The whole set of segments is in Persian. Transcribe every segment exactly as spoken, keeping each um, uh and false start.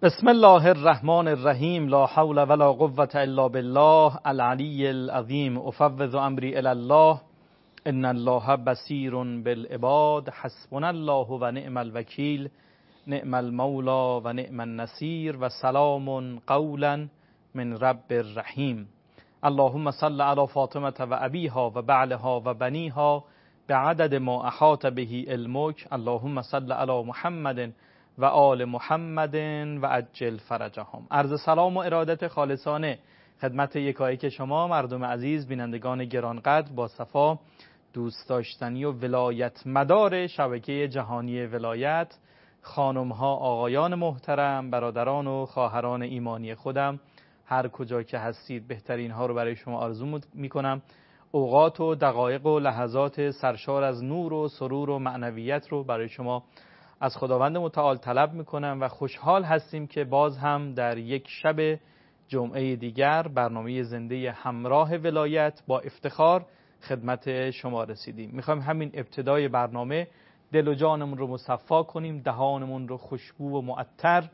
بسم الله الرحمن الرحیم. لا حول ولا قوة الا بالله العلی العظیم. افوض امری الی الله ان الله بصیر بالعباد. حسبنا الله و نعم الوکیل. نعم المولا و نعم النصیر. و سلام قولا من رب رحیم. اللهم صل علی فاطمة و ابیها و بعلها و بنیها بعدد ما احاط به علمک. اللهم صل علی محمد و آل محمد و عجل فرجهم. عرض سلام و ارادت خالصانه خدمت یکایک شما مردم عزیز، بینندگان گرانقدر، با صفا، دوست داشتنی و ولایت مدار شبکه جهانی ولایت، خانم ها، آقایان محترم، برادران و خواهران ایمانی خودم، هر کجا که هستید بهترین ها رو برای شما آرزو می کنم. اوقات و دقایق و لحظات سرشار از نور و سرور و معنویت رو برای شما از خداوند متعال طلب میکنم و خوشحال هستیم که باز هم در یک شب جمعه دیگر برنامه زنده همراه ولایت با افتخار خدمت شما رسیدیم. میخوایم همین ابتدای برنامه دل و جانمون رو مصفا کنیم، دهانمون رو خوشبو و معطر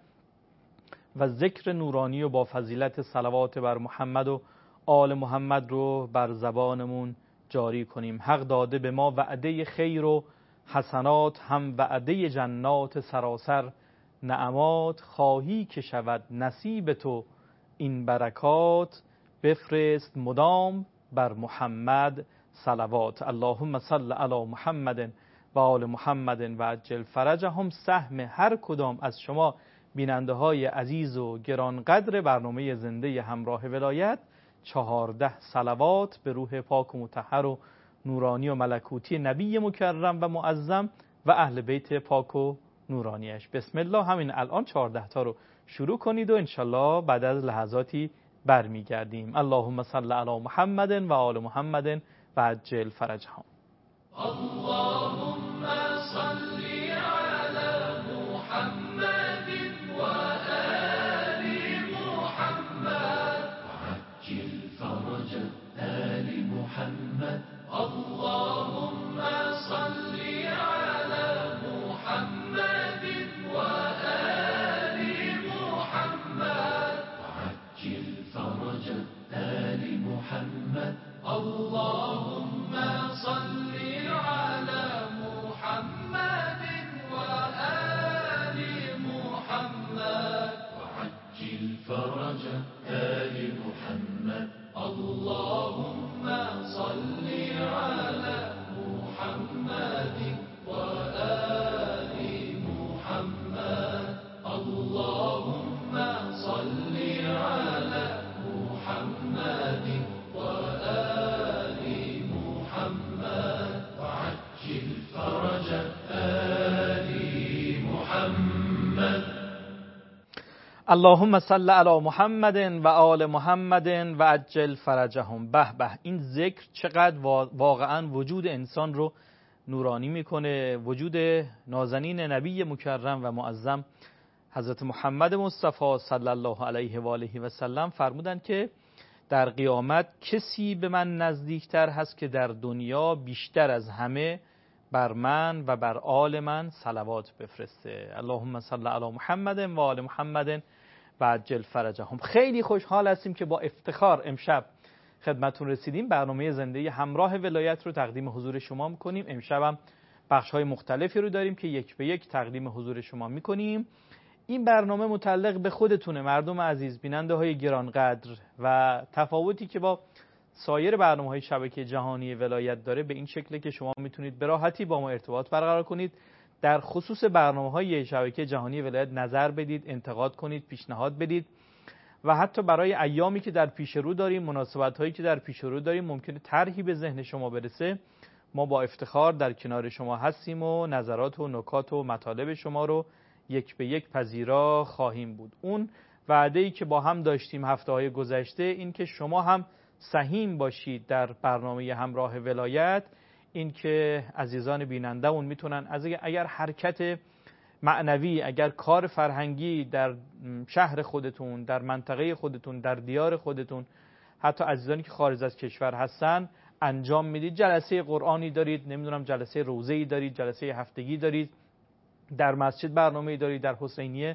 و ذکر نورانی و با فضیلت صلوات بر محمد و آل محمد رو بر زبانمون جاری کنیم. حق داده به ما وعده خیر و حسنات، هم وعده جنات سراسر نعمات. خواهی که شود نصیب تو این برکات، بفرست مدام بر محمد صلوات. اللهم صل علی محمد و آل محمد و عجل فرجهم. سهم هر کدام از شما بیننده های عزیز و گرانقدر برنامه زنده همراه ولایت، چهارده صلوات به روح پاک و مطهر و نورانی و ملکوتی نبی مکرم و معظم و اهل بیت پاک و نورانیش. بسم الله. همین الان چهارده تا رو شروع کنید و انشالله بعد از لحظاتی برمیگردیم. اللهم صل علی محمد و آل محمد و عجل فرجهم. اللهم صل علی محمد و آل محمد و عجل فرج آل محمد. اللهم صل على محمد وآل محمد وعجل فرج آل محمد. اللهم صل على محمد وآل محمد وعجل فرج آل محمد. اللهم صل على محمد وآل محمد. اللهم صل على محمد وآل محمد وعجل فرج آل محمد. اللهم صل علی محمد و آل محمد و عجل فرجهم. به به، این ذکر چقدر واقعا وجود انسان رو نورانی میکنه. وجود نازنین نبی مکرم و معظم حضرت محمد مصطفی صلی الله علیه و آله و سلم فرمودند که در قیامت کسی به من نزدیکتر هست که در دنیا بیشتر از همه بر من و بر آل من صلوات بفرسته. اللهم صل علی محمد و آل محمد و عجل فرجهم. خیلی خوشحال هستیم که با افتخار امشب خدمتون رسیدیم. برنامه زنده همراه ولایت رو تقدیم حضور شما میکنیم. امشب هم بخش های مختلفی رو داریم که یک به یک تقدیم حضور شما میکنیم. این برنامه متعلق به خودتونه مردم عزیز، بیننده های گرانقدر، و تفاوتی که با سایر برنامه های شبکه جهانی ولایت داره به این شکله که شما میتونید به راحتی با ما ارتباط برقرار کنید، در خصوص برنامه های شبکه جهانی ولایت نظر بدید، انتقاد کنید، پیشنهاد بدید و حتی برای ایامی که در پیش رو داریم، مناسبت هایی که در پیش رو داریم، ممکنه طرحی به ذهن شما برسه، ما با افتخار در کنار شما هستیم و نظرات و نکات و مطالب شما رو یک به یک پذیرا خواهیم بود. اون وعده‌ای که با هم داشتیم هفته های گذشته این که شما هم سهیم باشید در برنامه همراه ولایت، این که عزیزان بیننده اون میتونن از اگر حرکت معنوی، اگر کار فرهنگی در شهر خودتون، در منطقه خودتون، در دیار خودتون، حتی عزیزانی که خارج از کشور هستن انجام میدید، جلسه قرآنی دارید، نمیدونم جلسه روزه‌ای دارید، جلسه هفتگی دارید، در مسجد برنامه‌ای دارید، در حسینیه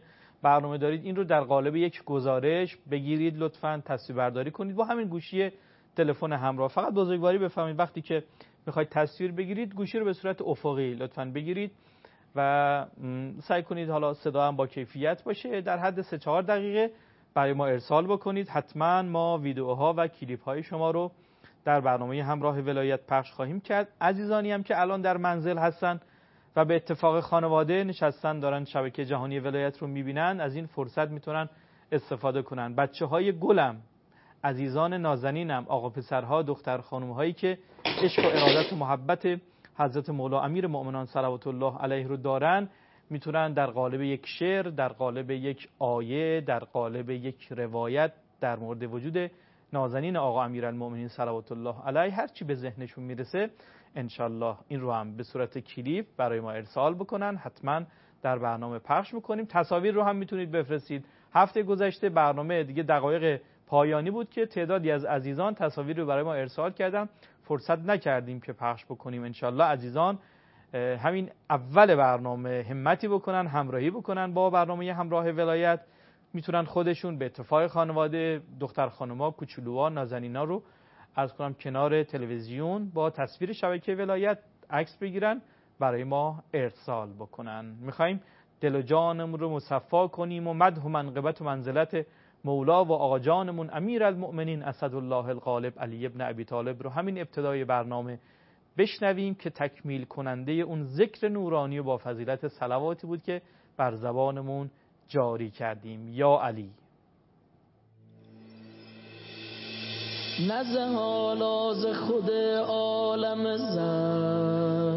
برنامه دارید این رو در قالب یک گزارش بگیرید، لطفاً تصویر برداری کنید با همین گوشی تلفن همراه. فقط بزرگواری بفهمید وقتی که میخواید تصویر بگیرید گوشی رو به صورت افقی لطفاً بگیرید و سعی کنید حالا صدا هم با کیفیت باشه. در حد سه چهار دقیقه برای ما ارسال بکنید. حتما ما ویدیوها و کلیپ های شما رو در برنامه همراه ولایت پخش خواهیم کرد. عزیزانی هم که الان در منزل هستن و به اتفاق خانواده نشستن دارن شبکه جهانی ولایت رو میبینن، از این فرصت میتونن استفاده کنن. بچه های گلم، عزیزان نازنینم، آقا پسرها، دختر خانومهایی که عشق و ارادت و محبت حضرت مولا امیر مؤمنان صلوات الله علیه رو دارن، میتونن در قالب یک شعر، در قالب یک آیه، در قالب یک روایت در مورد وجود نازنین آقا امیرالمؤمنین صلوات الله علیه هر چی به ذهنشون میرسه انشالله این رو هم به صورت کلیپ برای ما ارسال بکنن. حتما در برنامه پخش میکنیم. تصاویر رو هم میتونید بفرستید. هفته گذشته برنامه دیگه دقایق پایانی بود که تعدادی از عزیزان تصاویر رو برای ما ارسال کردن، فرصت نکردیم که پخش بکنیم. انشالله عزیزان همین اول برنامه همتی بکنن، همراهی بکنن با برنامه همراه ولایت. میتونن خودشون به اتفاق خانواده، دختر خانوما، کوچولوها، نازنینا رو از کنم کنار تلویزیون با تصویر شبکه ولایت عکس بگیرن برای ما ارسال بکنن. میخوایم دل و جانمون رو مصفا کنیم و مدح و منقبت و منزلت مولا و آقا جانمون امیرالمؤمنین اسدالله الغالب علی ابن ابی طالب رو همین ابتدای برنامه بشنویم که تکمیل کننده اون ذکر نورانی و با فضیلت صلواتی بود که بر زبانمون جاری کردیم. یا علی. نزه حالاز خود عالم زر،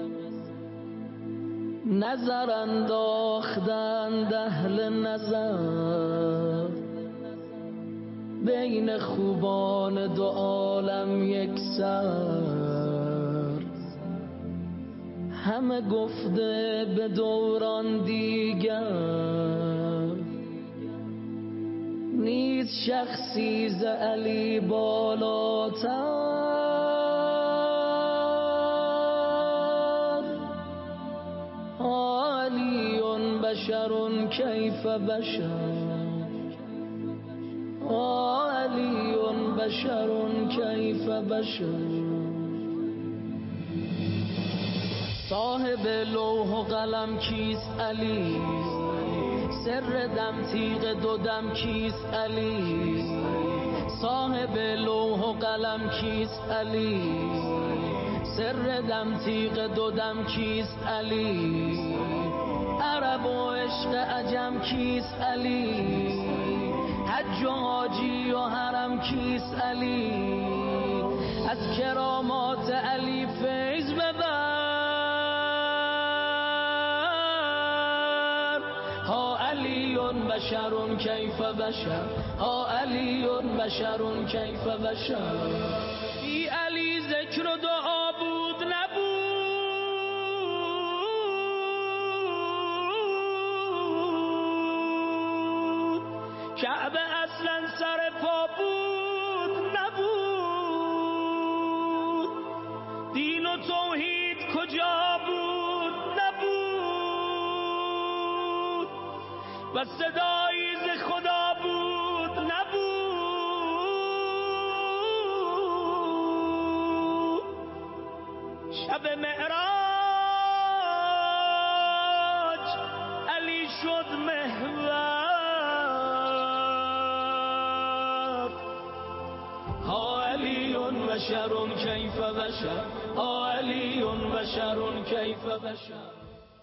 نظر انداختند اهل نظر، بین خوبان دو عالم یک سر، همه گفته به دوران دیگر، نیست شخصی ز علی بالاتر، علی بشر کیف بشر، علی بشر کیف بشر. صاحب لوح و قلم کیست علی، سر دم تیغ دو دم کیست علی، صاحب لوح و قلم کیست علی، سر دم تیغ دو دم کیست علی، عرب و عشق عجم کیست علی، حج و حاجی و حرم کیست علی، از کرامات علی فیض ببر، ها علی بشر کیف بشر، ها علی بشر کیف بشر. بی علی ذکر و دعا بود نبود، کعبه اصلا سر پا بود نبود، دین و توحید کجا بود نبود، و صدایی ز خدا بود نبود. شب معراج علی شد محور، ها علی بشر کیف بشر، ها علی بشر کیف بشر.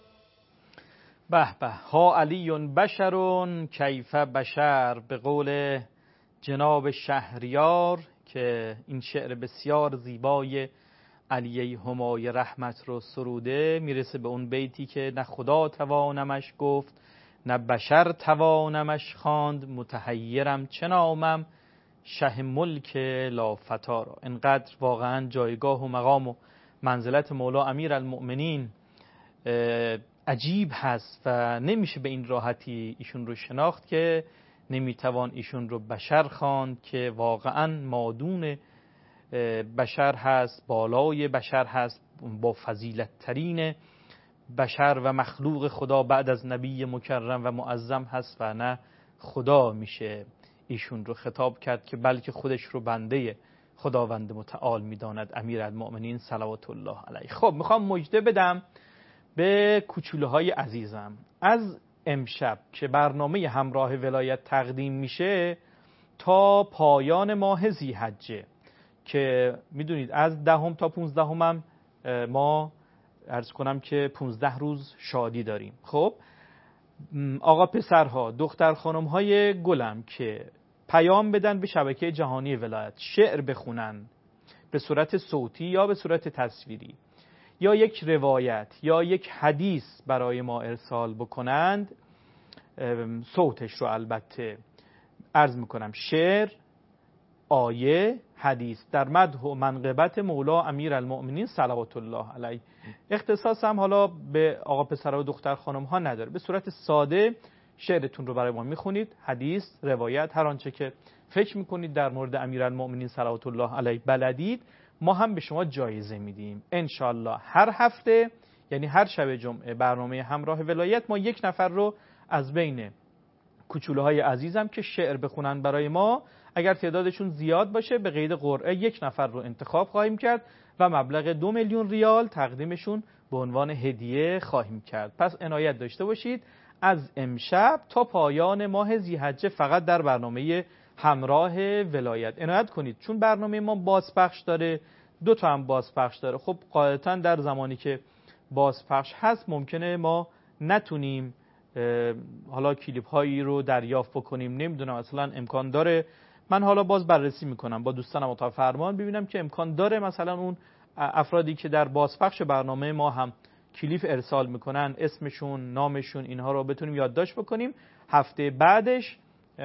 به به، ها علی بشر کیف بشر. به قول جناب شهریار که این شعر بسیار زیبای علیه همای رحمت رو سروده، میرسه به اون بیتی که نه خدا توانمش گفت نه بشر توانمش خواند، متحیرم چه نامم شه ملک لافتارا. انقدر واقعا جایگاه و مقام و منزلت مولا امیرالمؤمنین عجیب هست و نمیشه به این راحتی ایشون رو شناخت که نمیتوان ایشون رو بشر خواند که واقعا مادون بشر هست، بالای بشر هست، با فضیلت ترین بشر و مخلوق خدا بعد از نبی مکرم و معظم هست و نه خدا میشه ایشون رو خطاب کرد که بلکه خودش رو بنده خداوند متعال میداند امیرالمؤمنین صلوات الله علیه. خب میخوام مژده بدم به کوچولوهای عزیزم از امشب که برنامه همراه ولایت تقدیم میشه تا پایان ماه ذی‌حجه که میدونید از دهم تا پونزدهم هم ما عرض کنم که پونزده روز شادی داریم. خب آقا پسرها دختر خانمهای گلم که پیام بدن به شبکه جهانی ولایت، شعر بخونن به صورت صوتی یا به صورت تصویری یا یک روایت یا یک حدیث برای ما ارسال بکنند، صوتش رو البته عرض میکنم، شعر، آیه، حدیث در مدح و منقبت مولا امیرالمؤمنین صلوات الله علیه. اختصاص هم حالا به آقا پسرها و دختر خانم ها نداره، به صورت ساده شعرتون رو برای ما میخونید، حدیث، روایت، هر آنچه که فکر میکنید در مورد امیرالمؤمنین صلوات الله علیه بلدید، ما هم به شما جایزه میدیم انشالله. هر هفته یعنی هر شب جمعه برنامه همراه ولایت ما یک نفر رو از بین کوچولوهای عزیزم که شعر بخونن برای ما، اگر تعدادشون زیاد باشه به قید قرعه یک نفر رو انتخاب خواهیم کرد و مبلغ دو میلیون ریال تقدیمشون به عنوان هدیه خواهیم کرد. پس عنایت داشته باشید از امشب تا پایان ماه ذی‌حجه فقط در برنامه همراه ولایت عنایت کنید، چون برنامه ما بازپخش داره، دو تا هم بازپخش داره. خب قاعدتاً در زمانی که بازپخش هست ممکنه ما نتونیم حالا کلیپ هایی رو دریافت بکنیم، نمیدونم اصلا امکان داره. من حالا باز بررسی میکنم با دوستانم اتاق فرمان ببینم که امکان داره مثلا اون افرادی که در بازپخش برنامه ما هم کلیپ ارسال میکنن اسمشون، نامشون، اینها رو بتونیم یادداشت بکنیم. هفته بعدش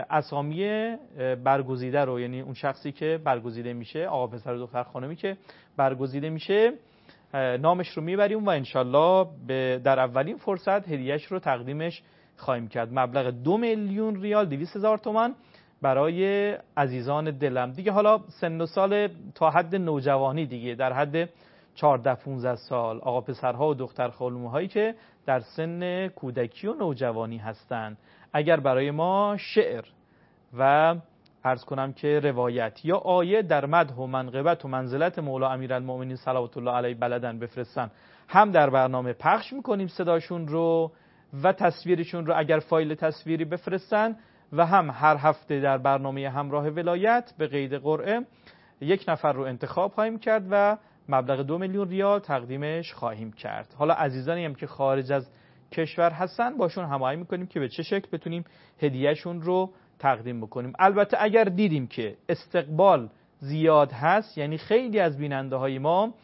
اسامی برگزیده رو، یعنی اون شخصی که برگزیده میشه، آقا پسر و دختر خانمی که برگزیده میشه، نامش رو میبریم و انشالله در اولین فرصت هدیهش رو تقدیمش خواهیم کرد. مبلغ دو میلیون ریال، دویست هزار تومان برای عزیزان دلم دیگه. حالا سن و سال تا حد نوجوانی دیگه، در حد چهارده پانزده سال، آقا پسرها و دختر خانم‌هایی که در سن کودکی و نوجوانی هستند، اگر برای ما شعر و عرض کنم که روایت یا آیه در مدح و منقبت و منزلت مولا امیرالمؤمنین صلوات الله علیه بلدن بفرستن، هم در برنامه پخش میکنیم صداشون رو و تصویرشون رو اگر فایل تصویری بفرستن، و هم هر هفته در برنامه همراه ولایت به قید قرعه یک نفر رو انتخاب خواهیم کرد و مبلغ دو میلیون ریال تقدیمش خواهیم کرد. حالا عزیزانی هم که خارج از کشور هستن باشون هماهنگ میکنیم که به چه شکل بتونیم هدیهشون رو تقدیم بکنیم. البته اگر دیدیم که استقبال زیاد هست، یعنی خیلی از بیننده های ما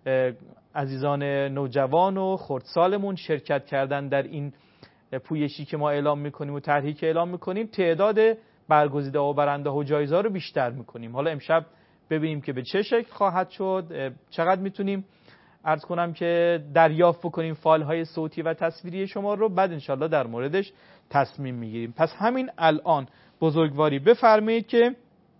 عزیزان نوجوان و خردسالمون شرکت کردن در این پویشی که ما اعلام میکنیم و طرحی که اعلام میکنیم، تعداد برگزیده و برنده و جایزه رو بیشتر میکنیم. حالا امشب ببینیم که به چه شکل خواهد شد، چقدر میتونیم عرض کنم که دریافت بکنیم فایل های صوتی و تصویری شما رو، بعد انشالله در موردش تصمیم میگیریم. پس همین الان بزرگواری بفرمایید که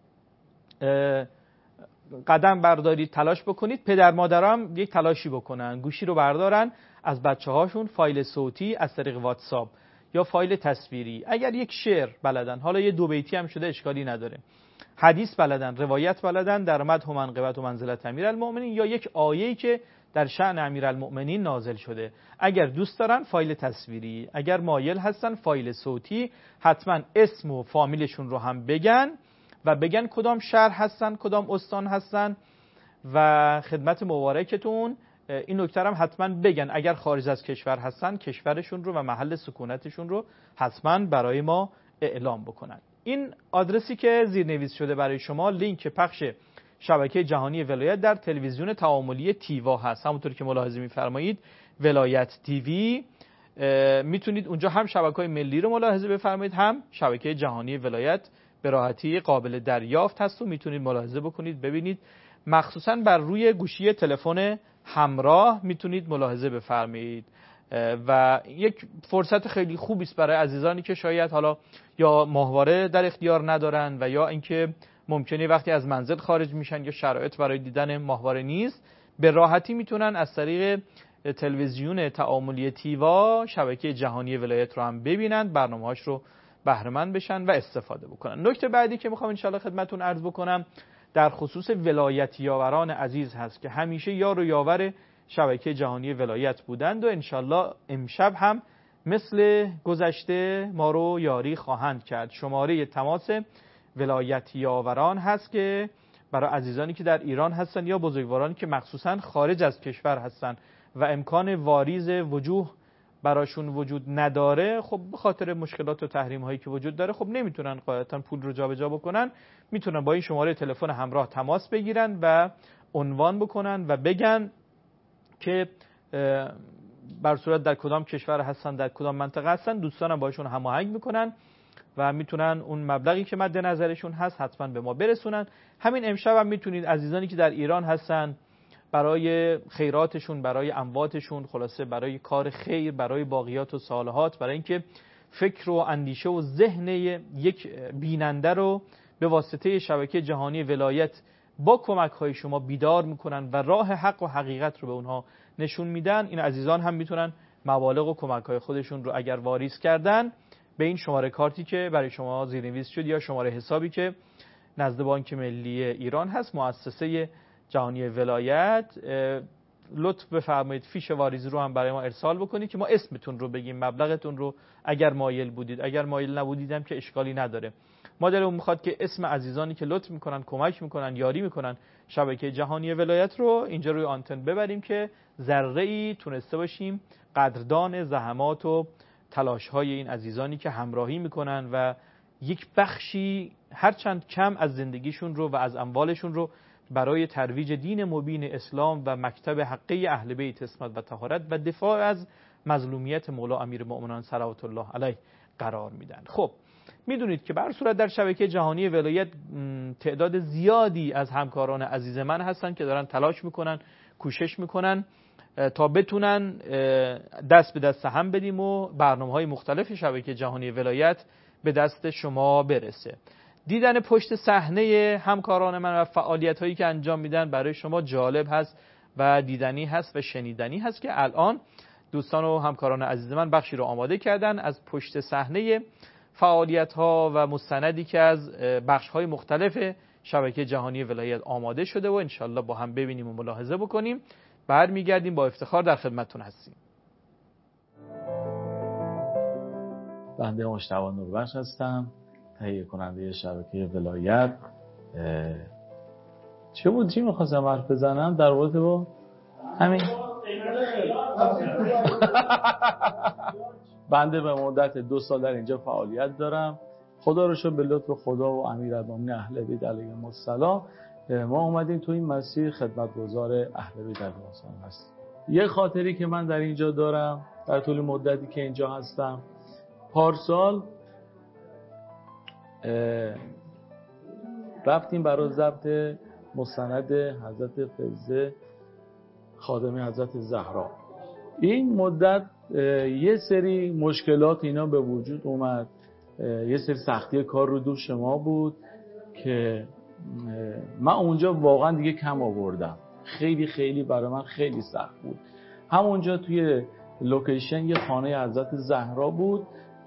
قدم بردارید، تلاش بکنید، پدر مادرام یک تلاشی بکنن، گوشی رو بردارن از بچه هاشون، فایل صوتی از طریق واتساپ یا فایل تصویری، اگر یک شعر بلدن، حالا یه دو بیتی هم شده اشکالی نداره، حدیث بلدن، روایت بلدن در مدح و منقبت و منزلت امیرالمؤمنین، یا یک آیه‌ای که در شأن امیرالمؤمنین نازل شده، اگر دوست دارن فایل تصویری، اگر مایل هستن فایل صوتی، حتما اسم و فامیلشون رو هم بگن و بگن کدام شهر هستن، کدام استان هستن و خدمت مبارکتون این نکته هم حتما بگن، اگر خارج از کشور هستن کشورشون رو و محل سکونتشون رو حتما برای ما اعلام بکنن. این آدرسی که زیرنویس شده برای شما لینک پخش شبکه جهانی ولایت در تلویزیون تعاملی تیوا هست، همونطور که ملاحظه می‌فرمایید ولایت تیوی، میتونید اونجا هم شبکه‌های ملی رو ملاحظه بفرمایید، هم شبکه جهانی ولایت به راحتی قابل دریافت هست و میتونید ملاحظه بکنید ببینید. مخصوصا بر روی گوشی تلفن همراه میتونید ملاحظه بفرمایید و یک فرصت خیلی خوبی است برای عزیزانی که شاید حالا یا ماهواره در اختیار ندارن و یا اینکه ممکنه وقتی از منزل خارج میشن یا شرایط برای دیدن ماهواره نیست، به راحتی میتونن از طریق تلویزیون تعاملی تیوا شبکه جهانی ولایت رو هم ببینند، برنامه‌هاش رو بهره مند بشن و استفاده بکنن. نکته بعدی که میخوام انشالله خدمتتون عرض بکنم در خصوص ولایت یاوران عزیز هست که همیشه یار و یاور شبکه جهانی ولایت بودند و انشالله امشب هم مثل گذشته ما رو یاری خواهند کرد. شماره تماس ولایت یاوران هست که برای عزیزانی که در ایران هستن یا بزرگوارانی که مخصوصا خارج از کشور هستن و امکان واریز وجوه براشون وجود نداره، خب به خاطر مشکلات و تحریم هایی که وجود داره خب نمیتونن قاعدتا پول رو جابجا بکنن، میتونن با این شماره تلفن همراه تماس بگیرن و عنوان بکنن و بگن که بر صورت در کدام کشور هستن، در کدام منطقه هستن، دوستانم باشون هماهنگ میکنن و میتونن اون مبلغی که مد نظرشون هست حتما به ما برسونن. همین امشب هم میتونید عزیزانی که در ایران هستن برای خیراتشون، برای امواتشون، خلاصه برای کار خیر، برای باقیات و صالحات، برای اینکه فکر و اندیشه و ذهن یک بیننده رو به واسطه شبکه جهانی ولایت با کمک های شما بیدار میکنن و راه حق و حقیقت رو به اونها نشون میدن. این عزیزان هم میتونن مبالغ و کمک های خودشون رو اگر واریز کردن به این شماره کارتی که برای شما زیرنویس شد یا شماره حسابی که نزد بانک ملی ایران هست، مؤسسه جهانی ولایت، لطف بفرمایید فیش واریزی رو هم برای ما ارسال بکنید که ما اسمتون رو بگیم، مبلغتون رو اگر مایل بودید، اگر مایل نبودیدم که اشکالی نداره. ما دلمون میخواد که اسم عزیزانی که لطف میکنن، کمک میکنن، یاری میکنن شبکه جهانی ولایت رو اینجا روی آنتن ببریم که ذره‌ای تونسته باشیم قدردان زحمات و تلاش‌های این عزیزانی که همراهی میکنن و یک بخشی هرچند کم از زندگیشون رو و از اموالشون رو برای ترویج دین مبین اسلام و مکتب حقه اهل بیت عصمت و طهارت و دفاع از مظلومیت مولا امیرالمؤمنین صلوات الله علیه قرار میدن. خب میدونید که بر صورت در شبکه جهانی ولایت تعداد زیادی از همکاران عزیز من هستن که دارن تلاش میکنن، کوشش میکنن تا بتونن دست به دست هم بدیم و برنامه‌های مختلف شبکه جهانی ولایت به دست شما برسه. دیدن پشت صحنه همکاران من و فعالیت‌هایی که انجام میدن برای شما جالب هست و دیدنی هست و شنیدنی هست که الان دوستان و همکاران عزیز من بخشی رو آماده کردن از پشت صحنه فعالیت‌ها و مستندی که از بخش‌های مختلف شبکه جهانی ولایت آماده شده و انشالله با هم ببینیم و ملاحظه بکنیم. برمیگردیم با افتخار در خدمتتون هستیم. بنده مجتبی نوربخش هستم، تهیه کننده شبکه ولایت. چه بود چی می‌خواستم حرف بزنم در رابطه با همین؟ بنده به مدت دو سال در اینجا فعالیت دارم. خدا رو شکر به لطف خدا و امیرالمومنین اهل بیت علیهم السلام ما اومدیم تو این مسیر خدمتگزار اهل بیت علیهم السلام هستیم. یه خاطری که من در اینجا دارم در طول مدتی که اینجا هستم، پارسال رفتیم برای ضبط مستند حضرت فضل خادم حضرت زهرا. این مدت یه سری مشکلات اینا به وجود اومد، یه سری سختی کار رو دوش ما بود که من اونجا واقعا دیگه کم آوردم. خیلی خیلی برای من خیلی سخت بود. همونجا توی لوکیشن یه خانه حضرت زهرا بود،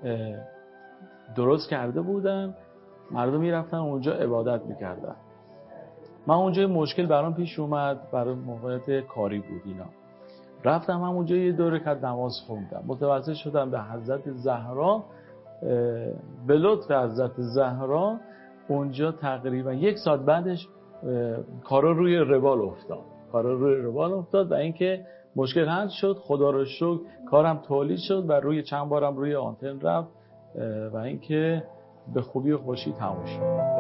درست کرده بودن، مردم میرفتن اونجا عبادت میکردن. من اونجا مشکل برام پیش اومد، برای موقعیت کاری بود اینا. رفتم همونجا یه دو رکعت نماز خوندم، متوسل شدم به حضرت زهرا. به لطف حضرت زهرا اونجا تقریبا یک ساعت بعدش کارا روی روال افتاد کارا روی روال افتاد و اینکه مشکل حل شد. خدا رو شکر کارم تولید شد و روی چند بارم روی آنتن رفت و اینکه به خوبی و خوشی تموم شد.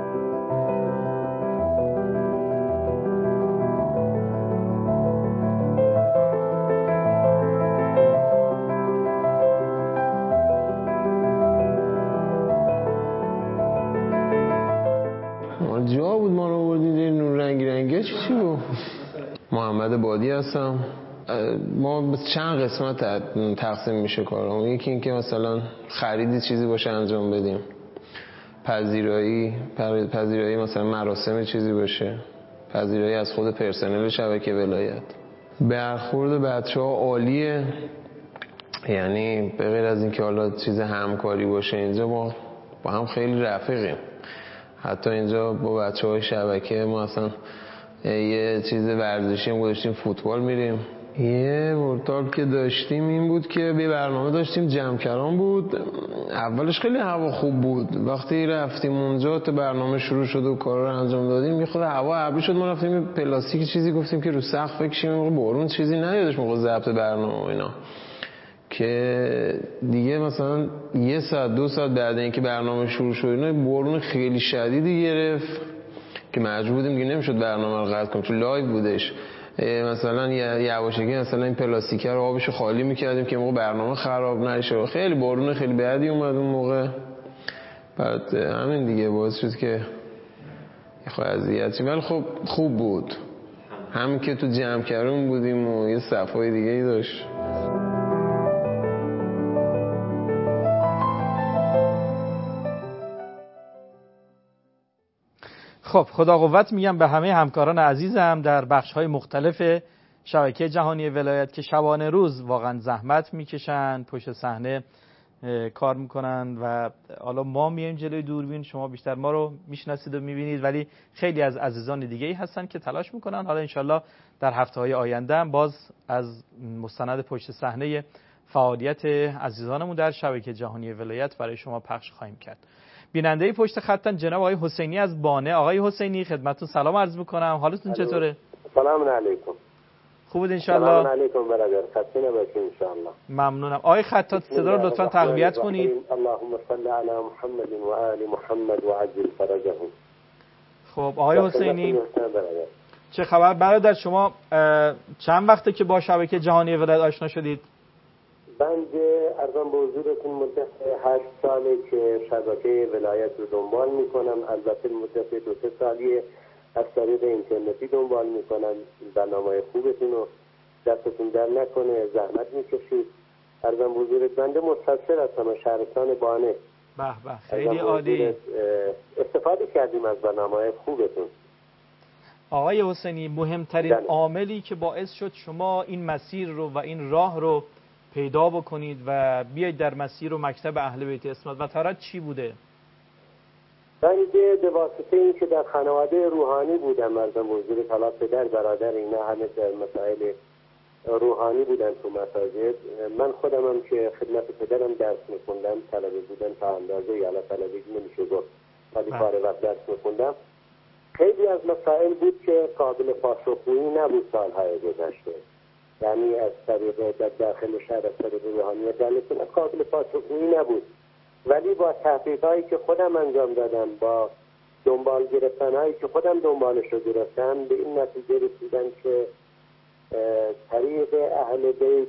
جا بود ما رو آوردید نور رنگی رنگی چی بود؟ محمد بادی هستم. ما چند قسمت تقسیم میشه کارم. یکی این که مثلا خریدی چیزی باشه انجام بدیم، پذیرایی پذیرایی مثلا مراسم چیزی باشه، پذیرایی از خود پرسنل شبکه ولایت، برخورد بچه ها عالیه، یعنی به غیر از اینکه حالا چیز همکاری باشه اینجا ما با هم خیلی رفیقیم. حتی اینجا با بچه های شبکه ما اصلا یه چیز ورزشی هم گذاشتیم، فوتبال میریم. یه ورتاک که داشتیم این بود که یه برنامه داشتیم جمکران بود. اولش خیلی هوا خوب بود، وقتی رفتیم اونجا تا برنامه شروع شد و کارا رو انجام دادیم یه خود هوا ابری شد، ما رفتیم پلاستیک چیزی گفتیم که رو سقف بکشیم، موقع بارون چیزی نیادش موقع ضبط برنامه و اینا، که دیگه مثلا یه ساعت دو ساعت بعد اینکه برنامه شروع شد اینا بارون خیلی شدیدی گرفت که مجبور بودیم که نمیشد برنامه رو قطع کنیم چون لایو بودش. مثلا یواشکی مثلا این پلاستیکه رو آبشو خالی میکردیم که موقع برنامه خراب نشه. خیلی بارون خیلی بدی اومد اون موقع، بعد همین دیگه باعث شد که خیلی اذیت شیم، ولی خب خوب بود. همین که تو جمع کردیم بودیم و یه صفای دیگه ای داشت. خب خدا قوت میگم به همه همکاران عزیزم در بخش‌های مختلف شبکه جهانی ولایت که شبانه روز واقعا زحمت میکشن، پشت صحنه کار میکنن و حالا ما میایم جلوی دوربین، شما بیشتر ما رو میشناسید و میبینید، ولی خیلی از عزیزان دیگه ای هستن که تلاش میکنن. حالا انشالله در هفته‌های آینده هم باز از مستند پشت صحنه فعالیت عزیزانمون در شبکه جهانی ولایت برای شما پخش خواهیم کرد. بیننده پشت خطن جناب آقای حسینی از بانه. آقای حسینی خدمتتون سلام عرض میکنم، حالتون چطوره؟ سلام علیکم. خوبید انشالله؟ سلام علیکم برادر، خسته نباشید انشالله. ممنونم. آقای خطات صدا رو لطفا تقویت کنید. اللهم صل علی محمد و آل محمد و عجل فرجهم. خب آقای حسینی چه خبر برادر؟ شما چند وقته که با شبکه جهانی ولایت آشنا شدید؟ بنده ارزم به حضورتون مدت هشت ساله که شبکه ولایت رو دنبال میکنم. البته مدت دو سه سالیه از طریق اینترنتی دنبال میکنم. برنامه خوبتون رو دستتون در نکنه، زحمت میکشید. ارزم به حضورت بنده مستبشر هستم از شهرستان بانه. به به خیلی عالی. استفاده کردیم از برنامه خوبتون. آقای حسینی مهمترین عاملی که باعث شد شما این مسیر رو و این راه رو پیدا بکنید و بیاید در مسیر و مکتب اهل بیت اسمت و طهارت چی بوده؟ بنده به واسطه این که در خانواده روحانی بودم، مردم حضور طلا پدر برادر اینا همه در مسائل روحانی بودن تو مساجد. من خودم هم که خدمت پدرم درس میخوندم، طلبه بودم تا اندازه یالا طلبه نمیشه گفت ولی کار وقت درس میخوندم. خیلی از مسائل بود که قابل پاسخگویی نبود سالهای گذشته، یعنی از طریق در داخل شهر از طریق روحانیت در نکنه قابل پاسخگویی نبود. ولی با تحقیقاتی که خودم انجام دادم، با دنبال گرفتنهایی که خودم دنبالش رو گرفتم، به این نتیجه رسیدم که طریق اهل بیت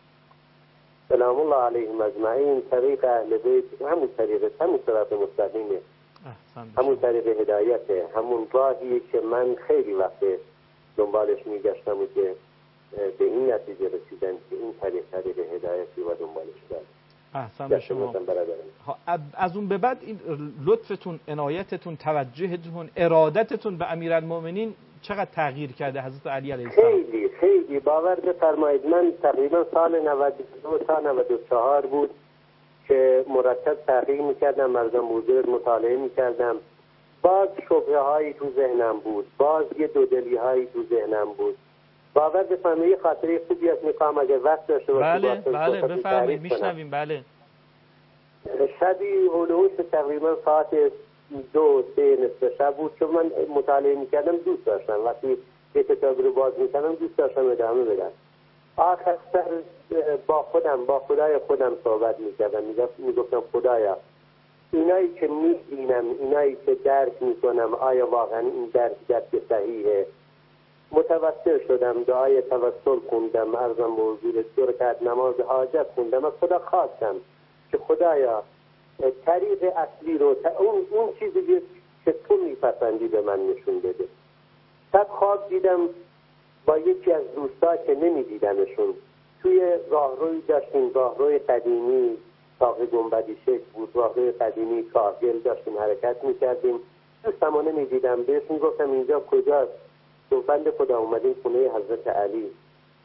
سلام الله علیهم اجمعین، طریق اهل بیت همون طریق همون صراط مستقیمه، همون طریق هدایته، همون راهی که من خیلی وقت دنبالش میگشتم و که به این نتیجه رسیدن که این طریق طریق هدایتی و دنبالش دارم. احسن به شما. از اون به بعد این لطفتون، عنایتتون، توجهتون، ارادتتون به امیرالمومنین چقدر تغییر کرده حضرت علی علیه السلام؟ خیلی خیلی باور بفرمایید. من تقریبا سال نود و دو تا نود و چهار بود که مرتب تحقیق میکردم، مردم حضور مطالعه میکردم. باز شبهه هایی تو ذهنم بود، باز یه دودلی هایی تو ذهنم بود. باور بفرمایید خاطره خوبی از میخوام اگر وقت داشته باشید. بله بله بفرمایید میشنویم. بله شبی هولوش تقریبا ساعت دو سه نصف شب بود که من مطالعه میکردم، دوست داشتم وقتی یه کتاب رو باز میکردم دوست داشتم ادامه بدم. آخر سر با خودم با خدای خودم صحبت میکردم، میگفتم خدایا اینایی که میبینم، اینایی که درک میکنم، آیا واقعا این درک درک صحیحه؟ متوسل شدم، دعای توسل خوندم، عرضم به حضور دو رکعت نماز حاجت خوندم، از خدا خواستم که خدایا طریق اصلی رو، اون اون چیزی که تو میپسندی به من نشون بده. شب خواب دیدم با یکی از دوستا که نمیدیدمشون، توی راهروی داشتیم، راهروی قدیمی ساق گنبدی شکل بود، راهروی قدیمی کاهگل داشتیم حرکت میکردیم. دوستم رو نمیدیدم، بهش میگفتم اینجا کجاست؟ تو بند خدا اومدیم خونه حضرت علی.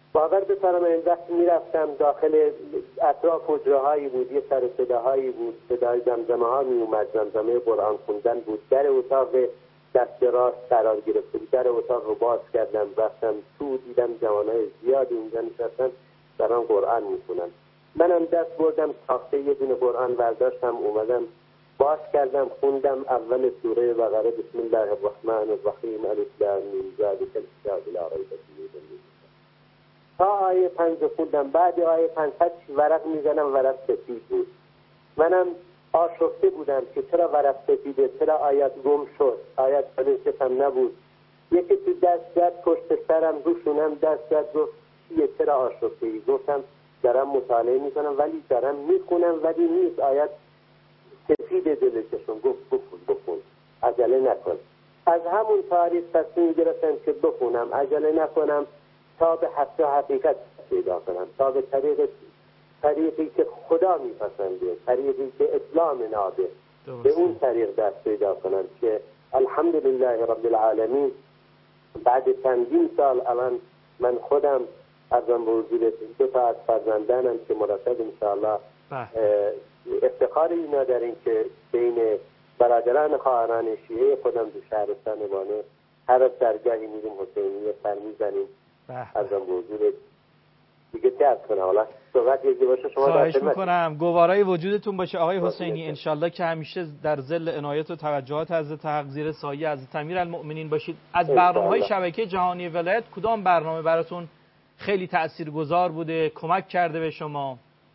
باور بفرمایید این وقت میرفتم داخل اطراف حجره هایی بود، یه سر صداهایی بود، صدای زمزمه ها می اومد، زمزمه قرآن خوندن بود. در اتاق دست راست قرار گرفته بود، در اتاق رو باز کردم، رفتم تو، دیدم جوانای زیادی اونجا نشستن دارن قرآن میخونن. منم دست بردم تاخته یه دونه قرآن برداشتم، اومدم باز کردم، خوندم اول سوره بقره بسم الله الرحمن الرحیم الف لام میم ذالک الکتاب لا ریب فیه هدی للمتقین تا آیه پنج خوندم. بعد آیه پنج ورق میزنم، ورق سفید بود. منم آشفته بودم که چرا ورق سفیده، چرا آیت گم شد، آیت پنجشم نبود. یکی تو دست زد پشت سرم، روشونم دست زد گفت چیه، چرا آشفته ای؟ گفتم دارم مطالعه میکنم ولی دارم میخونم ولی نیست، آیت سفید دلشون. گفت بخون بخون عجله نکن. از همون تاریخ تصمیم گرفتم که بخونم، عجله نکنم تا به حق حقیقت پیدا کنم، تا به طریق طریقی که خدا میپسنده، طریقی که اسلام نابه، به اون طریق دست پیدا کنم که الحمدلله رب العالمین بعد چندین سال الان من خودم ازم به حضور دو تا از فرزندانم که مرتب انشاءالله افتخار اینا داریم که بین برادران خواهران شیعه خودم دو شهرستان بانه هر از درگاهی میریم حسینیه سر میزنیم ازم به حضور دیگه تیاد کنه. حالا صحبت یکی باشه شما خواهش میکنم گوارای وجودتون باشه آقای حسینی، انشالله که همیشه در ظل عنایت و توجهات حضرت حق زیر سایه حضرت امیرالمؤمنین باشید. از برنامه‌های شبکه جهانی ولایت کدام برنامه براتون خیلی تاثیرگذار بوده، کمک کرده به شما؟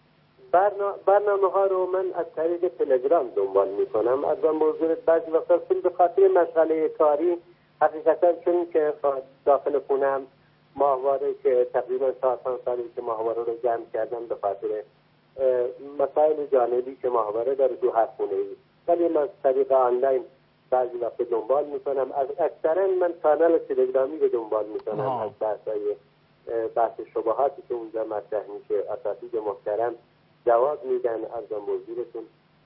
برنامه ها رو من از طریق تلگرام دنبال میکنم. از من موضوع بعضی وقتا به خاطر مشغله کاری حقیقتا چون که داخل خونم ماهواره که تقریبا چهار پنج سالی که ماهواره رو جمع کردم به خاطر مسائل جانبی که ماهواره داره تو هر خونه ای، ولی من از طریق آنلاین بعضی وقت دنبال میکنم. از اکثرا من کانال تلگرامی رو دنبال میکنم آه. از بحثای بحث شبهاتی که اونجا مطرح میشه اساتید محترم جواب میدن، از موضوعتون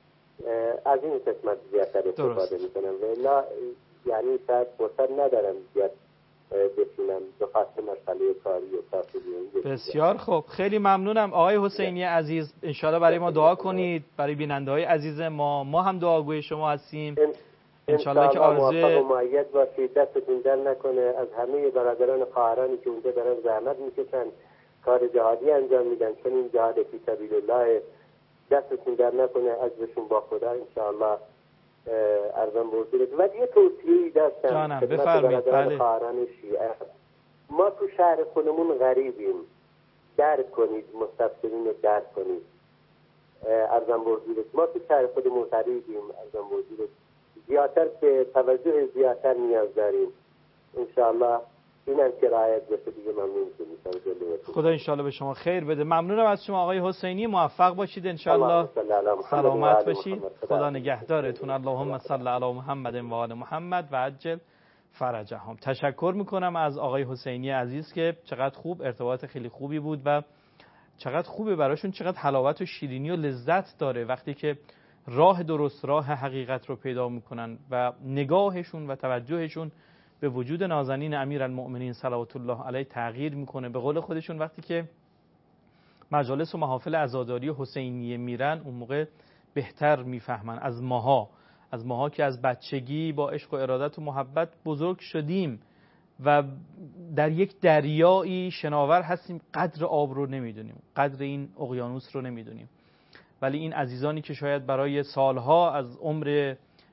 از این قسمت زیادتر استفاده میکنم و الا یعنی شاید فرصت ندارم زیاد بشینم به خاطر مشغله کاری و تاثیری. بسیار خوب، خیلی ممنونم آقای حسینی عزیز. انشالله برای ما دعا کنید، برای بیننده های عزیز ما. ما هم دعاگوی شما هستیم. انشالله که آرزوی موفق و مؤید باشید، دستتون در نکنه. از همه برادران خواهرانی که اونجا دارن زحمت میکشن کار جهادی انجام میدن، چون این جهاد فی سبیل الله، دستتون در نکنه، اجرشون با خدا انشاءالله ارزان بزرگید. و یه توصیه‌ای داشتم جانم بفرمایید. بله. خواهران شیعه، ما تو شهر خودمون غریبیم، درک کنید، مستفسرین رو درک کنید. ارزان بزرگید ما تو شهر خودمون غریبیم، ارزان بزرگید زیادتر به توجه زیادتر نیاز داریم. انشاءالله اینم که رعایت بشه دیگه ممنون میشم. خدا انشاءالله به شما خیر بده. ممنونم از شما آقای حسینی، موفق باشید انشاءالله، سلامت باشید، خدا نگهدارتون. اللهم صل علی محمد و آل محمد و عجل فرجهم. تشکر میکنم از آقای حسینی عزیز که چقدر خوب ارتباط خیلی خوبی بود و چقدر خوبه براشون، چقدر حلاوت و شیرینی و لذت داره وقتی که راه درست، راه حقیقت رو پیدا میکنن و نگاهشون و توجهشون به وجود نازنین امیرالمؤمنین صلوات الله علیه تغییر میکنه. به قول خودشون وقتی که مجالس و محافل عزاداری حسینیه میرن اون موقع بهتر میفهمن از ماها، از ماها که از بچگی با عشق و ارادت و محبت بزرگ شدیم و در یک دریایی شناور هستیم، قدر آب رو نمیدونیم، قدر این اقیانوس رو نمیدونیم. ولی این عزیزانی که شاید برای سالها از عمر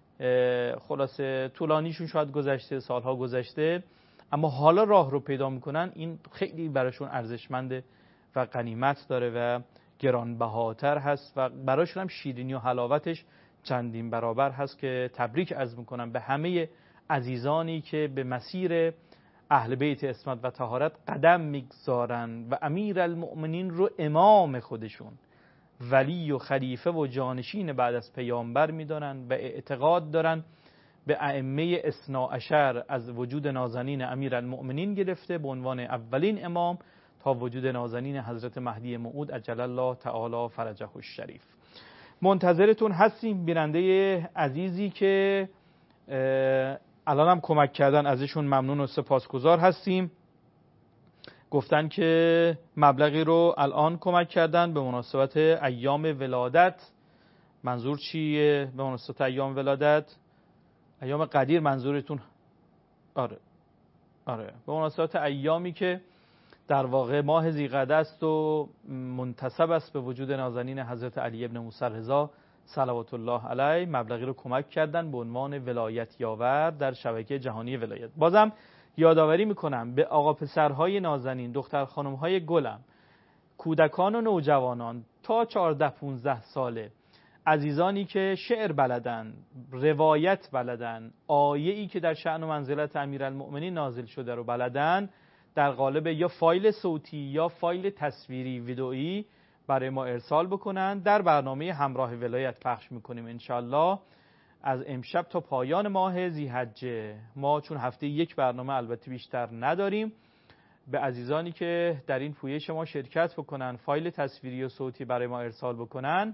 خلاصه طولانیشون شاید گذشته، سالها گذشته، اما حالا راه رو پیدا میکنن، این خیلی براشون ارزشمنده و غنیمت داره و گرانبهاتر هست و براشون هم شیرینی و حلاوتش چندین برابر هست. که تبریک عرض میکنم به همه عزیزانی که به مسیر اهل بیت عصمت و طهارت قدم میگذارن و امیرالمؤمنین رو امام خودشون، ولی و خلیفه و جانشین بعد از پیامبر میدانن و اعتقاد دارن به ائمه اثنا عشر از وجود نازنین امیرالمؤمنین گرفته به عنوان اولین امام تا وجود نازنین حضرت مهدی موعود عجل الله تعالی فرجه الشریف. منتظرتون هستیم. بیننده عزیزی که الان هم کمک کردن ازشون ممنون و سپاسگزار هستیم. گفتن که مبلغی رو الان کمک کردن به مناسبت ایام ولادت. منظور چیه به مناسبت ایام ولادت؟ ایام قدیر منظورتون؟ آره آره به مناسبت ایامی که در واقع ماه ذیقعده است و منتسب است به وجود نازنین حضرت علی ابن موسی رضا صلوات الله علیه، مبلغی رو کمک کردن به عنوان ولایت یاور در شبکه جهانی ولایت. بازم یادآوری میکنم به آقا پسرهای نازنین، دختر خانمهای گلم، کودکان و نوجوانان تا چهارده پانزده ساله، عزیزانی که شعر بلدن، روایت بلدن، آیه‌ای که در شأن و منزلت امیرالمؤمنین نازل شده رو بلدن، در قالب یا فایل صوتی یا فایل تصویری ویدئویی برای ما ارسال بکنن. در برنامه همراه ولایت پخش میکنیم انشالله از امشب تا پایان ماه ذی‌حجه. ما چون هفته یک برنامه البته بیشتر نداریم، به عزیزانی که در این پویش ما شرکت بکنن، فایل تصویری و صوتی برای ما ارسال بکنن،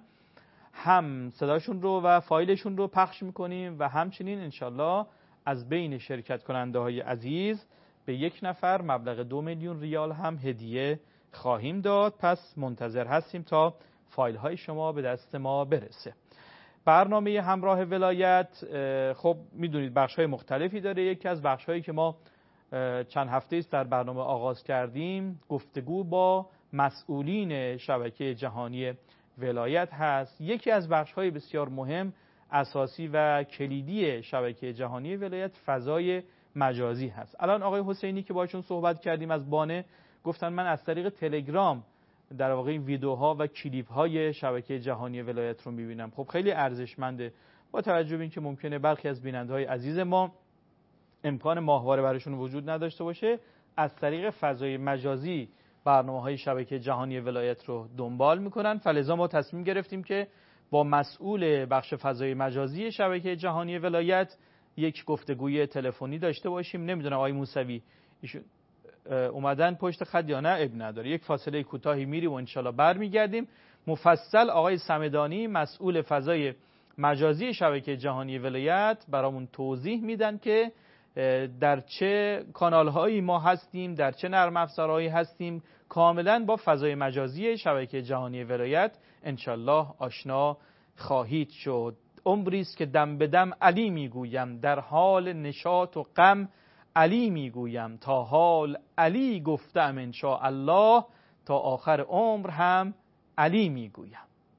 هم صداشون رو و فایلشون رو پخش میکنیم و همچنین انشالله از بین شرکت کننده های عزیز به یک نفر مبلغ دو میلیون ریال هم هدیه خواهیم داد. پس منتظر هستیم تا فایل های شما به دست ما برسه. برنامه همراه ولایت خب میدونید بخش های مختلفی داره. یکی از بخش هایی که ما چند هفته است در برنامه آغاز کردیم گفتگو با مسئولین شبکه جهانی ولایت هست. یکی از بخش های بسیار مهم، اساسی و کلیدی شبکه جهانی ولایت فضای مجازی هست. الان آقای حسینی که باشون صحبت کردیم از بانه گفتن من از طریق تلگرام در واقع این ویدیوها و کلیپ های شبکه جهانی ولایت رو میبینم. خب خیلی ارزشمنده با توجه به اینکه ممکنه برخی از بیننده های عزیز ما امکان ماهواره براشون وجود نداشته باشه، از طریق فضای مجازی برنامه های شبکه جهانی ولایت رو دنبال میکنن. فلذا ما تصمیم گرفتیم که با مسئول بخش فضای مجازی شبکه جهانی ولایت یک گفتگوی تلفنی داشته باشیم. نمیدونم آقای موسوی ایشون اومدن پشت خط یا نه، اب نداره. یک فاصله کوتاهی میریم و انشالله برمیگردیم. مفصل آقای صمدانی مسئول فضای مجازی شبکه جهانی ولایت برامون توضیح میدن که در چه کانال هایی ما هستیم، در چه نرم افزارهایی هستیم. کاملا با فضای مجازی شبکه جهانی ولایت انشالله آشنا خواهید شد. عمری است که دم به دم علی میگویم، در حال نشاط و غم علی میگویم، تا حال علی گفتم ان شاء الله، تا آخر عمر هم علی میگویم.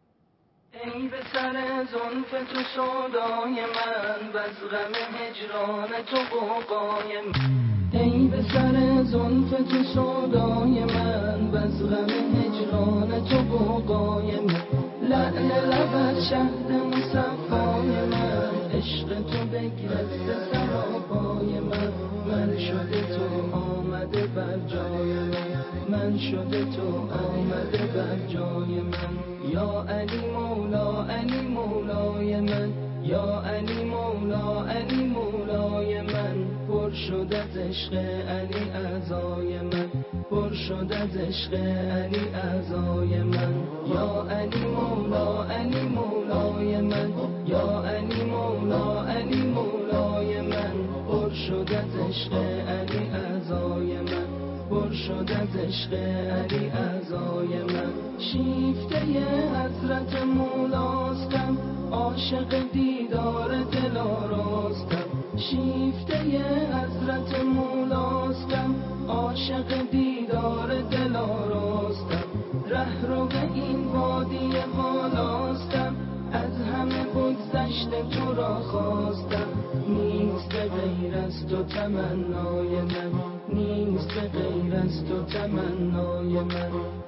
ای به سر زلف تو سودای من، بز غم هجران تو غوغای من. ای به سر زلف تو سودای من، بز غم هجران تو غوغای من. لعل لبت شهد مصفای من، عشق تو بگرفته سراپای من. من شده تو آمده بر جای من، من شده تو آمده بر جای من. یا علی مولا علی مولای من، یا علی مولا علی مولای من. پر شده از عشق علی اعضای من، پر شده از عشق علی اعضای من. یا علی مولا علی مولای من، یا علی مولا علی مولای من. پر شده از عشق علی اعضای من، پر شده از عشق علی اعضای من. شیفته حضرت مولاستم، عاشق دیدار دل آراستم. شیفته حضرت مولاستم، عاشق دیدار دل آراستم. ره رو به این وادی بالاستم، از همه بگذشته تو را خواستم. نیست غیر از تو تمنای من، نیست غیر از تو تمنای من.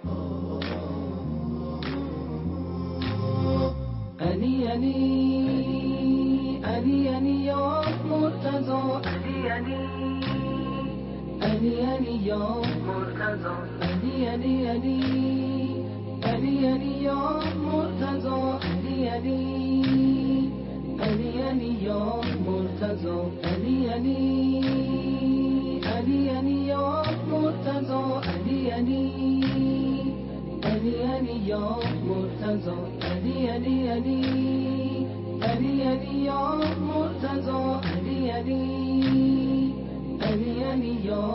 علی علی علی علی یا مرتضی، علی علی علی علی یا مرتضی، علی علی علی علی علی یا مرتضی، علی علی علی علی یا مرتضی، علی علی علی علی یا مرتضی، علی علی علی علی یا مرتضی، علی علی علی علی علی یا مرتضی، علی علی علی علی یا مرتضی.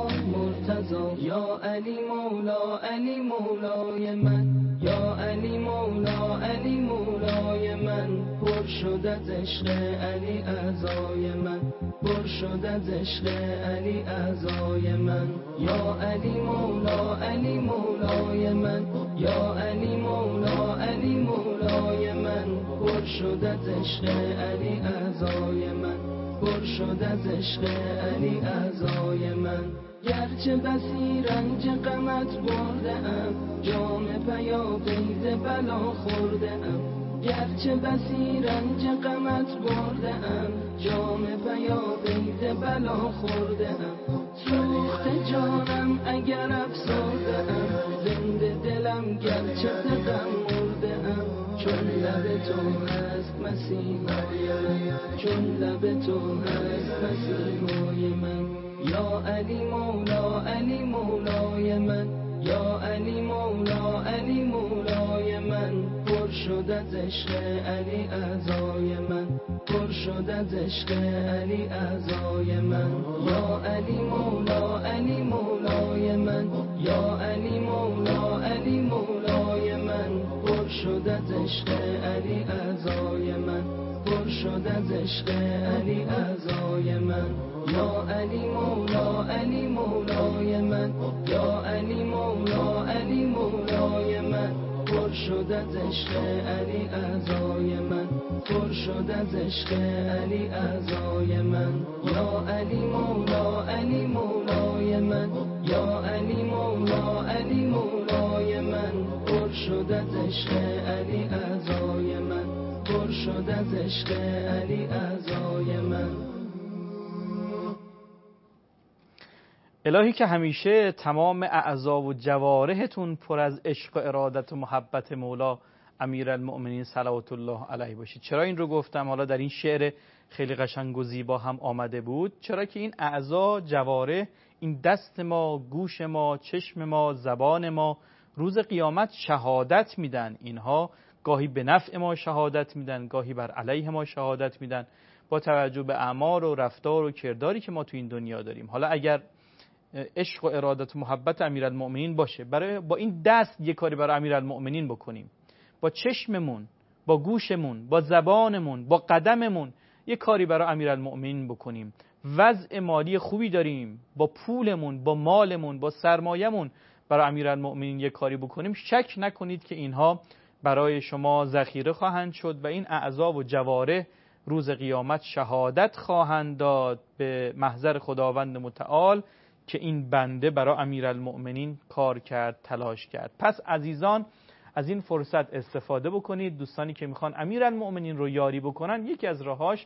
مرتضی یا علی مولا علی مولای من یا علی مولا علی مولای من پر شد از عشق علی اعضای من پر شد از عشق علی اعضای من یا علی مولا علی مولای من یا علی مولا علی مولای من پر شد از عشق علی اعضای من پر شد از عشق علی اعضای من گرچه بسی رنج غمت برده ام جام پیا قید بلا خورده ام گرچه بسی رنج غمت برده ام جام پیا قید بلا خورده ام سوخت جانم اگر افسرده ام زنده دلم گرچه غم مرده ام چون لب تو هست مسیحای من چون لب تو هست مسیحای من یا علی مولا علی مولای من یا علی مولا علی مولای من پر شد از عشق علی اعضای من پر شد از عشق علی اعضای من یا علی مولا علی مولای من یا علی مولا علی مولای من پر شد از عشق علی اعضای من پر شد از عشق علی اعضای من یا علی مولا علی مولای من یا علی مولا علی مولای من پر شد از عشق علی اعضای من پر شد از عشق علی اعضای من یا علی مولا علی مولای من یا علی مولا علی مولای من پر شد از عشق علی اعضای من پر شد از عشق علی اعضای من الهی که همیشه تمام اعضا و جوارحتون پر از عشق و ارادت و محبت مولا امیرالمؤمنین صلوات الله علیه باشید. چرا این رو گفتم؟ حالا در این شعر خیلی قشنگ و زیبا هم آمده بود، چرا که این اعضا، جوارح، این دست ما، گوش ما، چشم ما، زبان ما روز قیامت شهادت میدن. اینها گاهی به نفع ما شهادت میدن، گاهی بر علیه ما شهادت میدن با توجه به اعمال و رفتار و کرداری که ما تو این دنیا داریم. حالا اگر عشق و ارادت و محبت امیرالمؤمنین باشه، برای با این دست یک کاری برای امیرالمؤمنین بکنیم، با چشممون، با گوشمون، با زبانمون، با قدممون یک کاری برای امیرالمؤمنین بکنیم، وضع مالی خوبی داریم، با پولمون، با مالمون، با سرمایه‌مون برای امیرالمؤمنین یک کاری بکنیم، شک نکنید که اینها برای شما ذخیره خواهند شد و این اعضا و جوارح روز قیامت شهادت خواهند داد به محضر خداوند متعال که این بنده برای امیرالمؤمنین کار کرد، تلاش کرد. پس عزیزان از این فرصت استفاده بکنید. دوستانی که میخوان امیرالمؤمنین رو یاری بکنن، یکی از راهاش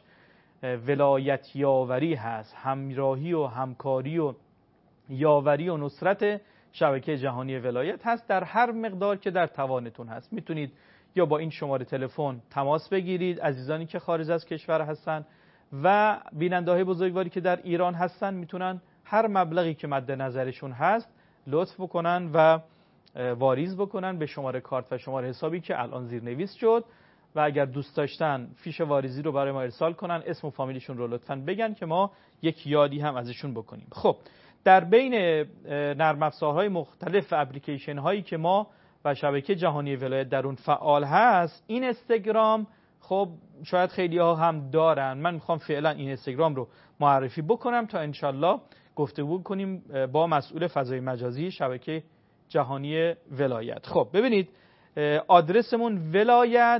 ولایت یاوری هست، همراهی و همکاری و یاوری و نصرت شبکه جهانی ولایت هست در هر مقدار که در توانتون هست. میتونید یا با این شماره تلفن تماس بگیرید، عزیزانی که خارج از کشور هستن و بیننده‌های بزرگواری که در ایران هستن میتونن هر مبلغی که مد نظرشون هست لطف بکنن و واریز بکنن به شماره کارت و شماره حسابی که الان زیرنویس شد و اگر دوست داشتن فیش واریزی رو برای ما ارسال کنن، اسم و فامیلشون رو لطفاً بگن که ما یک یادی هم ازشون بکنیم. خب در بین نرم افزارهای مختلف و اپلیکیشن هایی که ما و شبکه جهانی ولایت در اون فعال هست، این اینستاگرام خب شاید خیلی ها هم دارن. من میخوام فعلا این اینستاگرام رو معرفی بکنم تا انشالله گفتگو کنیم با مسئول فضای مجازی شبکه جهانی ولایت. خب ببینید آدرسمون ولایت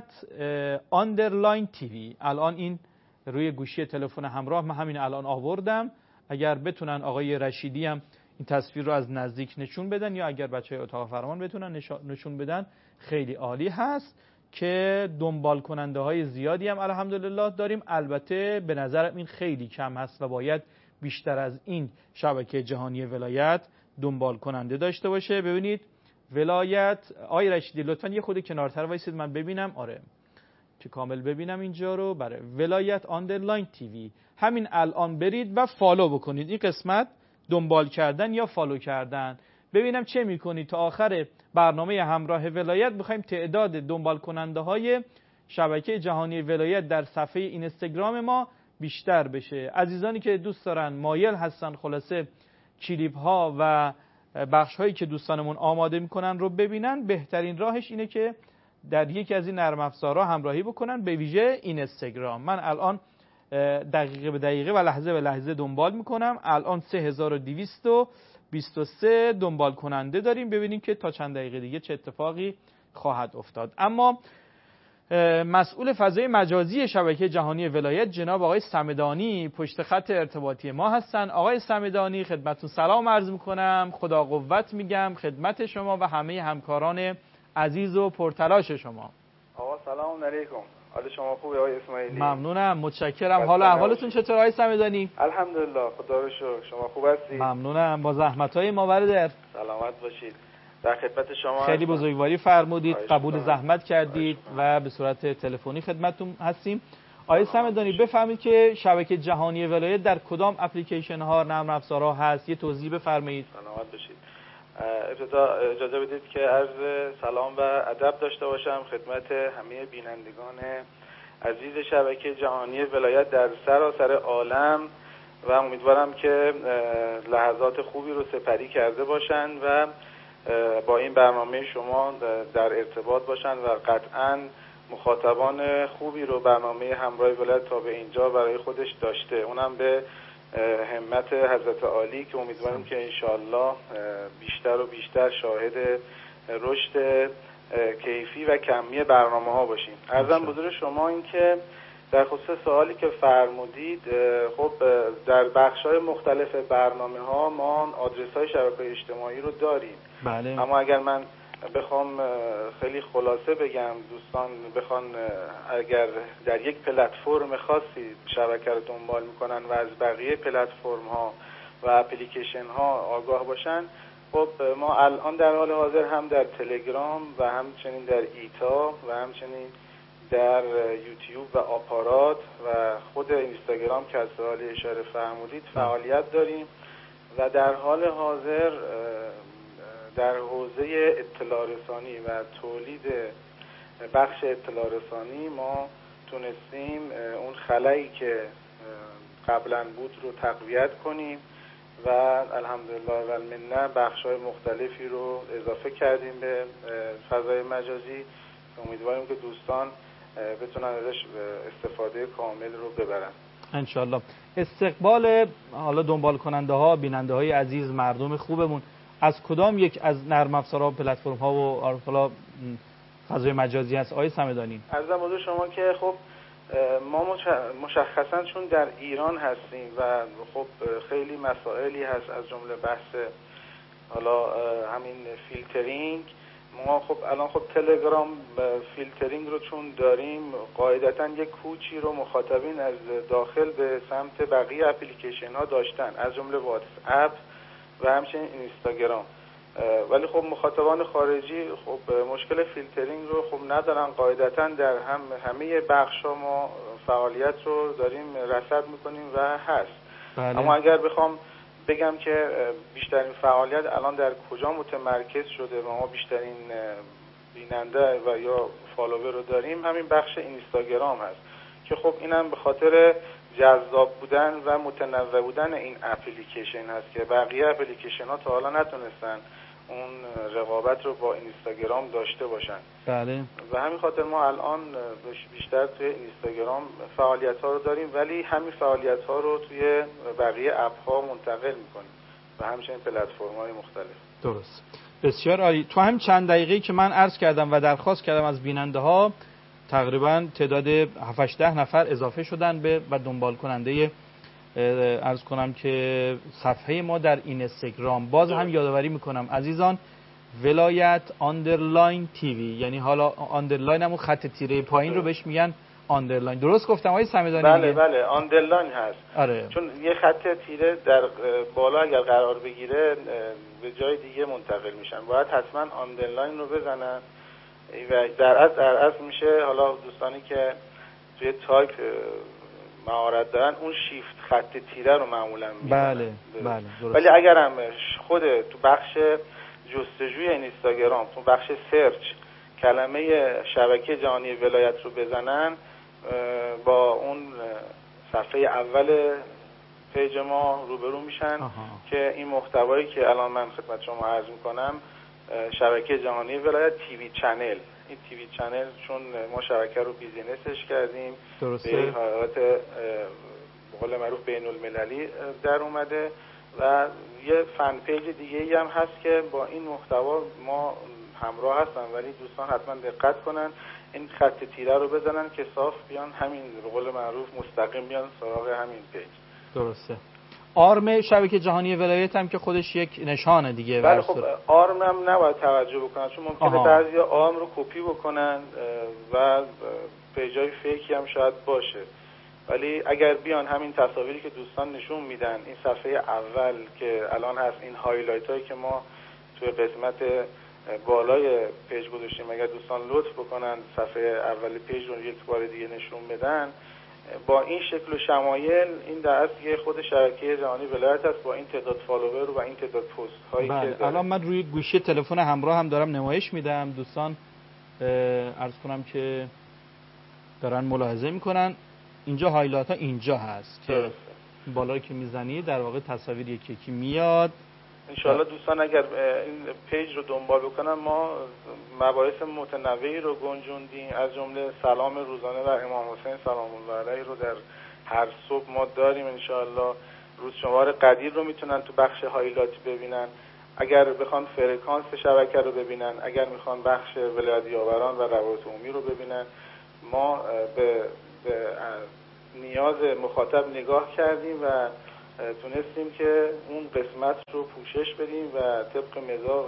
آندرلاین تیوی. الان این روی گوشی تلفن همراه من همین الان آوردم، اگر بتونن آقای رشیدی هم این تصویر رو از نزدیک نشون بدن یا اگر بچه اتاق فرمان بتونن نشون بدن خیلی عالی هست که دنبال کننده های زیادی هم الحمدلله داریم. البته به نظرم این خیلی کم هست و باید بیشتر از این شبکه جهانی ولایت دنبال کننده داشته باشه. ببینید ولایت، آقای رشیدی لطفاً یه خود کنارتر وایسید من ببینم، آره که کامل ببینم اینجا رو. برای ولایت آندرلاین تیوی همین الان برید و فالو بکنید، این قسمت دنبال کردن یا فالو کردن، ببینم چه میکنید تا آخر برنامه همراه ولایت میخوایم تعداد دنبال کننده های شبکه جهانی ولایت در صفحه اینستاگرام ما بیشتر بشه. عزیزانی که دوست دارن مایل هستن خلاصه کلیپ ها و بخش هایی که دوستانمون آماده میکنن رو ببینن، بهترین راهش اینه که در یکی از این نرم افزارها همراهی بکنن، به ویژه اینستاگرام. من الان دقیقه به دقیقه و لحظه به لحظه دنبال میکنم. الان سه هزار و دویست و بیست و سه دنبال کننده داریم. ببینیم که تا چند دقیقه دیگه چه اتفاقی خواهد افتاد. اما مسئول فضای مجازی شبکه جهانی ولایت جناب آقای صمدانی پشت خط ارتباطی ما هستن. آقای صمدانی خدمتتون سلام عرض میکنم، خدا قوت میگم خدمت شما و همه همکاران عزیز و پرتلاش شما. آقا سلام علیکم، حال شما خوبه آقای اسماعیلی؟ ممنونم، متشکرم. حال احوالتون چطور آقای صمدانی؟ الحمدلله، خدا رو شکر. شما خوب هستید؟ ممنونم، با زحمت‌های ما برادر. سلامت باشید. در خدمت شما خیلی بزرگواری فرمودید، قبول زحمت کردید و به صورت تلفنی خدمتتون هستیم. آقای صمدانی بفرمایید که شبکه جهانی ولایت در کدام اپلیکیشن ها، نرم افزارها هست، یه توضیح بفرمایید. سلامت باشید. ابتدا اجازه بدید که عرض سلام و ادب داشته باشم خدمت همه بینندگان عزیز شبکه جهانی ولایت در سراسر عالم و امیدوارم که لحظات خوبی رو سپری کرده باشن و با این برنامه شما در ارتباط باشن و قطعاً مخاطبان خوبی رو برنامه همراه ولایت تا به اینجا برای خودش داشته، اونم به همت حضرت عالی که امیدواریم که انشالله بیشتر و بیشتر شاهد رشد کیفی و کمی برنامه ها باشیم. عرضم حضور شما این که در خصوص سوالی که فرمودید، خب در بخش‌های مختلف برنامه ها ما آدرس های شبکه اجتماعی رو داریم. بله. اما اگر من بخوام خیلی خلاصه بگم، دوستان بخوان اگر در یک پلتفرم خاصی شبکه رو دنبال میکنن و از بقیه پلتفرم ها و اپلیکیشن ها آگاه باشن، خب ما الان در حال حاضر هم در تلگرام و همچنین در ایتا و همچنین در یوتیوب و آپارات و خود اینستاگرام که از سوال اشاره فرمودید فعالیت داریم و در حال حاضر در حوزه اطلاع رسانی و تولید بخش اطلاع رسانی ما تونستیم اون خلایی که قبلا بود رو تقویت کنیم و الحمدلله و المنه بخش‌های مختلفی رو اضافه کردیم به فضای مجازی. امیدواریم که دوستان بتونن ازش استفاده کامل رو ببرن انشالله. استقبال حالا دنبال کننده ها، بیننده های عزیز، مردم خوبمون از کدام یک از نرم افزارها و پلتفرم ها و حالا فضای مجازی هست آقای صمدانی؟ عرضم حضور شما که خب ما مشخصا چون در ایران هستیم و خب خیلی مسائلی هست از جمله بحث حالا همین فیلترینگ، ما خب الان خب تلگرام فیلترینگ رو چون داریم قاعدتا یک کوچی رو مخاطبین از داخل به سمت بقیه اپلیکیشن ها داشتن از جمله واتس اپ و همچنین اینستاگرام، ولی خب مخاطبان خارجی خب مشکل فیلترینگ رو خب ندارن. قاعدتا در هم همه بخش ها ما فعالیت رو داریم رصد میکنیم و هست. بله. اما اگر بخوام بگم که بیشترین فعالیت الان در کجا متمرکز شده و ما بیشترین بیننده و یا فالوور رو داریم، همین بخش اینستاگرام هست که خب اینم به خاطر جذاب بودن و متنوع بودن این اپلیکیشن هست که بقیه اپلیکیشن ها تا حالا نتونستن اون رقابت رو با اینستاگرام داشته باشن. بله. و همین خاطر ما الان بیشتر توی اینستاگرام فعالیت ها رو داریم، ولی همین فعالیت ها رو توی بقیه اپ ها منتقل میکنیم و همچنین پلتفرم های مختلف. درست، بسیار عالی. تو هم چند دقیقه‌ای که من عرض کردم و درخواست کردم از بیننده ها، تقریبا تعداد هفت هشت نفر اضافه شدن به و دنبال کننده عرض کنم که صفحه ما در اینستاگرام. باز هم یادآوری میکنم عزیزان، ولایت آندرلاین تیوی، یعنی حالا آندرلاین همون خط تیره پایین رو بهش میگن آندرلاین. درست گفتم آقای صمدانی؟ بله بله آندرلاین هست. آره. چون یه خط تیره در بالا اگر قرار بگیره به جای دیگه منتقل میشن، باید حتما آندرلاین رو بزنن و در اصل در اصل میشه، حالا دوستانی که توی تایپ مهارت دارن اون شیفت خط تیره رو معمولا میزنن. بله بله درست. ولی اگر هم خود تو بخش جستجوی اینستاگرام تو بخش سرچ کلمه شبکه جهانی ولایت رو بزنن، با اون صفحه اول پیج ما روبرو میشن آها. که این محتوایی که الان من خدمت شما عرض میکنم شبکه جهانی ولایت تیوی چنل، این تیوی چنل چون ما شبکه رو بیزینسش کردیم درسته. به حالت به قول معروف بین المللی در اومده و یه فن پیج دیگه ای هم هست که با این محتوا ما همراه هستن، ولی دوستان حتما دقت کنن این خط تیره رو بزنن که صاف بیان همین به قول معروف مستقیم بیان سراغ همین پیج. درسته. آرم شبکه جهانی ولایت هم که خودش یک نشانه دیگه. بله خب آرم هم نباید توجه بکنن چون ممکنه بعضی آرم رو کپی بکنن و پیجای فیکی هم شاید باشه، ولی اگر بیان همین تصاویری که دوستان نشون میدن این صفحه اول که الان هست، این هایلایت هایی که ما توی قسمت بالای پیج گذاشتیم، اگر دوستان لطف بکنن صفحه اول پیج رو یک بار دیگه نشون بدن، با این شکل و شمایل این در اصل یه خود شبکه جهانی ولایت است با این تعداد فالوور و این تعداد پست هایی بله. که داره. الان من روی گوشی تلفن همراه هم دارم نمایش میدم، دوستان عرض کنم که دارن ملاحظه میکنن اینجا هایلایت ها اینجا هست که بالا که میزنی در واقع تصاویر یکی یکی میاد. انشاءالله دوستان اگر این پیج رو دنبال بکنن ما مباحث متنوعی رو گنجوندیم، از جمله سلام روزانه و امام حسین سلام الله علیه رو در هر صبح ما داریم. انشاءالله روز شمار قدیر رو میتونن تو بخش هایلایت ببینن، اگر بخوان فرکانس شبکه رو ببینن، اگر میخوان بخش ولایت یاوران و روابط عمومی رو ببینن، ما به, به نیاز مخاطب نگاه کردیم و تونستیم که اون قسمت رو پوشش بدیم و طبق مذاق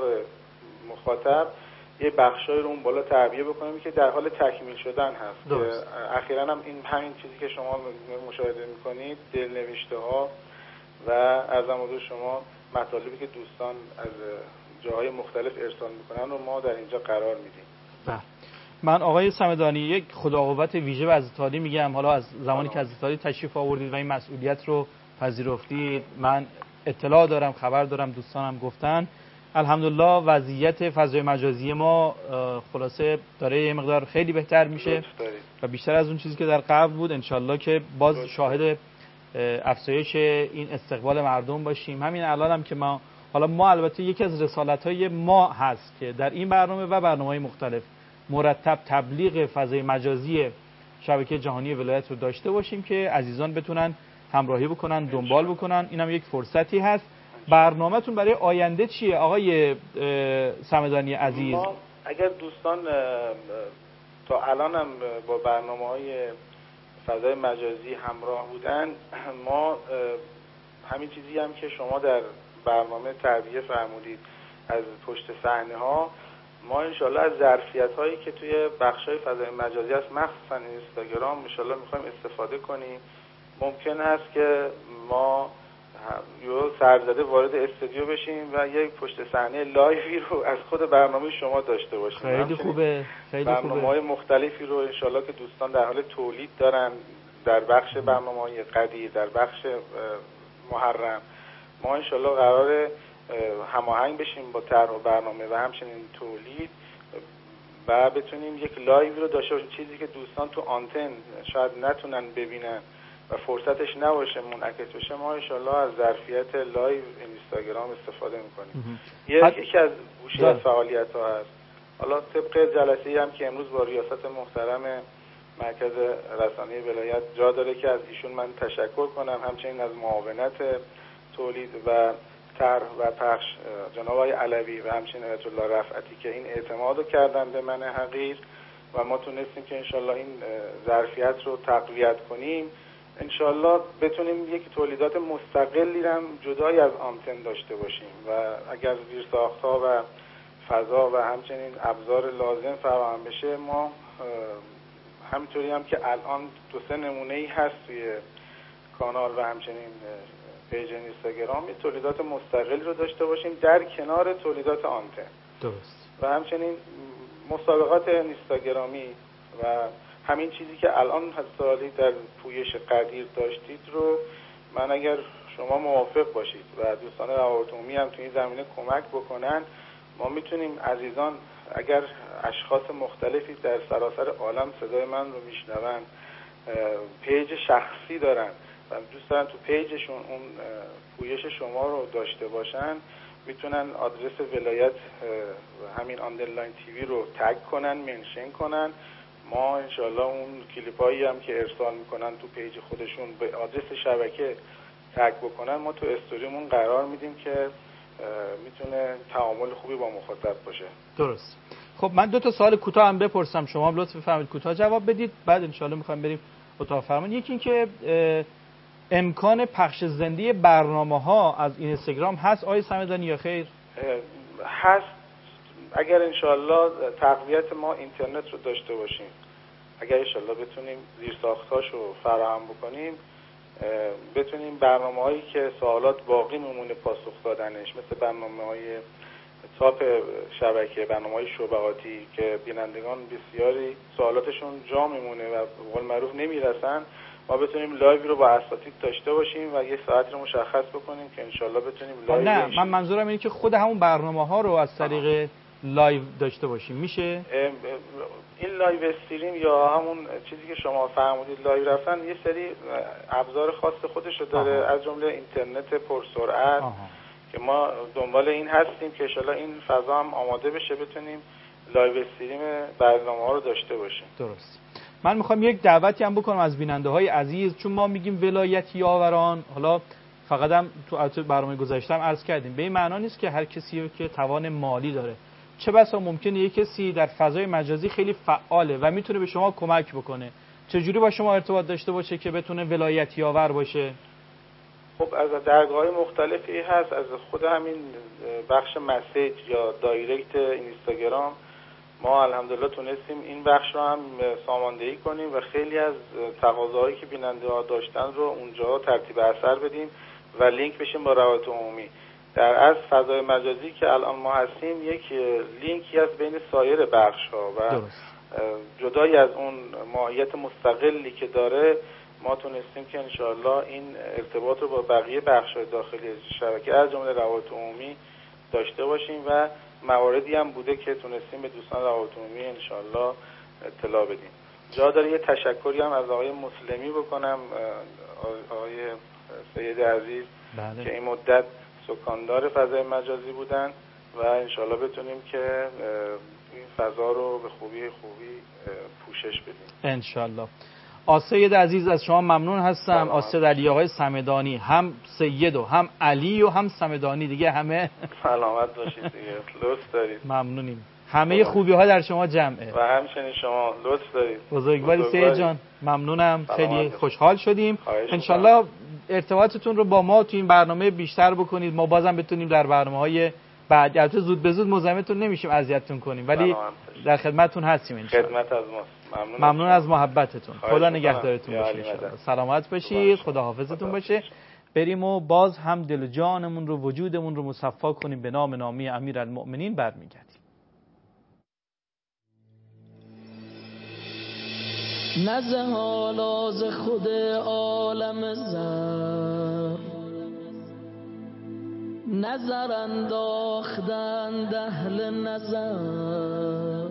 مخاطب یه بخشای رو اون بالا تعبیه بکنیم که در حال تکمیل شدن هست. اخیراً هم این همین چیزی که شما مشاهده میکنید دلنوشته ها و ارزم حضور شما مطالبی که دوستان از جاهای مختلف ارسال میکنن رو ما در اینجا قرار میدیم. بله. من آقای صمدانی یک خداقوت ویژه و عزت‌عالی میگم، حالا از زمانی که عزت‌عالی تشریف آوردید و این مسئولیت رو پذیرفتید، من اطلاع دارم، خبر دارم، دوستانم گفتن الحمدلله وضعیت فضای مجازی ما خلاصه داره یه مقدار خیلی بهتر میشه و بیشتر از اون چیزی که در قبل بود. انشالله که باز شاهد افزایش این استقبال مردم باشیم. همین الان هم که ما حالا ما البته یکی از رسالت‌های ما هست که در این برنامه و برنامه‌های مختلف مرتب تبلیغ فضای مجازی شبکه جهانی ولایت رو داشته باشیم که عزیزان بتونن همراهی بکنن، دنبال بکنن. اینم یک فرصتی هست. برنامه‌تون برای آینده چیه آقای صمدانی عزیز؟ ما اگر دوستان تا الان هم با برنامه‌های فضای مجازی همراه بودن، ما همین چیزی هم که شما در برنامه تعبیه فرمودید از پشت صحنه ها، ما انشالله از ظرفیت هایی که توی بخشای فضای مجازی هست مخصوصا اینستاگرام انشالله میخوایم استفاده کنیم. ممکن هست که ما یه سرزده وارد استودیو بشیم و یک پشت صحنه لایوی رو از خود برنامه شما داشته باشیم. خیلی خوبه، خیلی خوبه. برنامه‌های مختلفی رو انشالله که دوستان در حال تولید دارن در بخش برنامه‌های قدیر، در بخش محرم، ما انشالله قراره هماهنگ بشیم با طرح و برنامه و همچنین تولید و بتونیم یک لایو رو داشته باشیم، چیزی که دوستان تو آنتن شاید نتونن ببینن و فرصتش نباشه منعکس بشه. ما انشالله از ظرفیت لایو اینستاگرام استفاده میکنیم. یکی از گوشه از فعالیت ها هست. حالا طبق جلسه‌ای هم که امروز با ریاست محترم مرکز رسانه ولایت جا داره که از ایشون من تشکر کنم، همچنین از معاونت تولید و طرح و پخش جناب آقای علوی و همچنین آیت الله رفعتی که این اعتماد رو کردن به من حقیر و ما تونستیم که انشالله این ظرفیت رو تقویت کنیم. انشالله بتونیم یک تولیدات مستقلی هم جدای از آنتن داشته باشیم و اگر زیرساخت‌ها و فضا و همچنین ابزار لازم فراهم بشه، ما همینطوری هم که الان دو سه نمونه‌ای هست توی کانال و همچنین پیج اینستاگرام، تولیدات مستقل رو داشته باشیم در کنار تولیدات آنتن. درست. و همچنین مسابقات اینستاگرامی و همین چیزی که الان حسالی در پویش قدیر داشتید رو من اگر شما موافق باشید و دوستان روابط عمومی هم تو این زمینه کمک بکنن، ما میتونیم عزیزان اگر اشخاص مختلفی در سراسر عالم صدای من رو میشنون، پیج شخصی دارن و دوست دارن تو پیجشون اون پویش شما رو داشته باشن، میتونن آدرس ولایت همین آندرلاین تیوی رو تگ کنن، منشن کنن. ما انشالله اون کلیپایی هم که ارسال میکنن تو پیج خودشون به آدرس شبکه تگ بکنن، ما تو استوریمون قرار میدیم که میتونه تعامل خوبی با مخاطب باشه. درست. خب من دو تا سوال کوتاه هم بپرسم، شما هم لطف بفرمایید کوتاه جواب بدید، بعد انشالله میخوایم بریم اتاق فرمان. یکی این که امکان پخش زنده برنامه‌ها از اینستاگرام هست آقای صمدانی یا خیر؟ هست، اگر انشالله تقویت ما اینترنت رو داشته باشیم، اگر انشالله بتونیم زیرساخت‌هاش رو فراهم بکنیم، بتونیم برنامه‌هایی که سوالات باقی میمونه پاسخ دادنش، مثل برنامه‌های تاپ شبکه، برنامه‌های شبهاتی که بینندگان بسیاری سوالاتشون جا میمونه و به قول معروف نمیرسن، ما بتونیم لایو رو با اساتید داشته باشیم و یه ساعت رو مشخص بکنیم که انشالله بتونیم لایو. نه من منظورم اینه که خود همون برنامه‌ها رو از طریق لایو داشته باشیم. میشه این لایو استریم یا همون چیزی که شما فرمودید لایو رفتن یه سری ابزار خاص خودش رو داره. آها. از جمله اینترنت پرسرعت که ما دنبال این هستیم که انشالله این فضا هم آماده بشه بتونیم لایو استریم برنامه‌ها رو داشته باشیم. درست. من میخوام یک دعوتی هم بکنم از بیننده های عزیز، چون ما میگیم ولایتی آوران، حالا فقط هم تو برنامه گذشته هم عرض کردیم به این معنا نیست که هر کسی که توان مالی داره، چه بسا ممکنه یک کسی در فضای مجازی خیلی فعاله و میتونه به شما کمک بکنه، چجوری با شما ارتباط داشته باشه که بتونه ولایتی آور باشه؟ خب از درگاه‌های مختلفی هست، از خود همین بخش مسیج یا دایرکت اینستاگرام ما الحمدلله تونستیم این بخش رو هم ساماندهی کنیم و خیلی از تقاضاهایی که بیننده ها داشتن رو اونجا ترتیب اثر بدیم و لینک بشیم با روابط عمومی. در از فضای مجازی که الان ما هستیم یک لینکی از بین سایر بخش ها و درست. جدای از اون ماهیت مستقلی که داره ما تونستیم که انشاءالله این ارتباط رو با بقیه بخش های داخلی شبکه از جمله روابط عمومی داشته باشیم و مواردی هم بوده که تونستیم به دوستان روابط عمومی انشاءالله اطلاع بدیم. جا داره یه تشکری هم از آقای مسلمی بکنم، آقای سید عزیز بله. که این مدت سکاندار فضای مجازی بودن و انشاءالله بتونیم که این فضا رو به خوبی خوبی پوشش بدیم انشاءالله. آسید عزیز از شما ممنون هستم. آسید علی آقای صمدانی، هم سید و هم علی و هم صمدانی دیگه همه سلامت باشید دیگه. لطف دارید. ممنونیم. همه خوبی ها در شما جمعه و همچنین شما لطف دارید. بزرگواری سید جان ممنونم، خیلی خوشحال شدیم. انشالله ارتباطتون رو با ما تو این برنامه بیشتر بکنید، ما بازم بتونیم در برنامه‌های بعد البته زود به زود مزاحمتون نمیشیم اذیتتون کنیم ولی در خدمتتون هستیم انشالله. خدمت از ماست. ممنون, ممنون از محبتتون. خدا نگهدارتون باشه. سلامت باشید. خدا حافظتون باشه. بریم و باز هم دل و جانمون رو وجودمون رو مصفا کنیم به نام نامی امیرالمؤمنین. برمیگردیم. نزه حالاز خود عالم زر نظر انداختند اهل نظر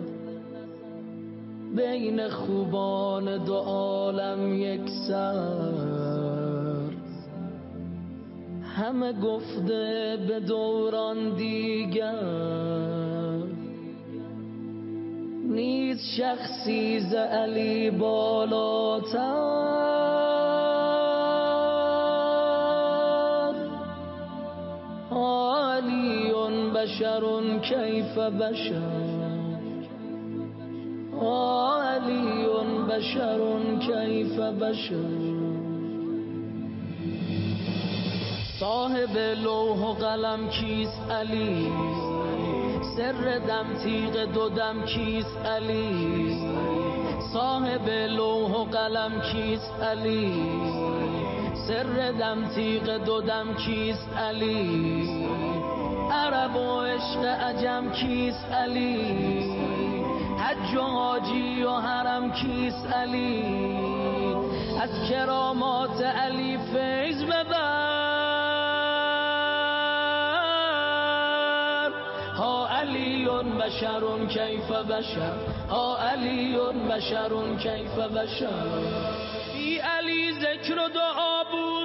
بین خوبان دو عالم یک سر همه گفته به دوران دیگر نیز شخصی ز علی بالاتر علی بشر کیف بشر علی بشر کیف بشر صاحب لوح و قلم کیست علی سر دم تیغ دو دم کیست علی صاحب لوح و قلم کیست علی سر دم تیغ دو دم کیست علی عرب و عشق عجم کیست علی حج و حاجی و حرم کیست علی از کرامات علی فیض ببر ها علی بشر کیف بشر ها علی بشر کیف بشر بی علی ذکر و دعا بود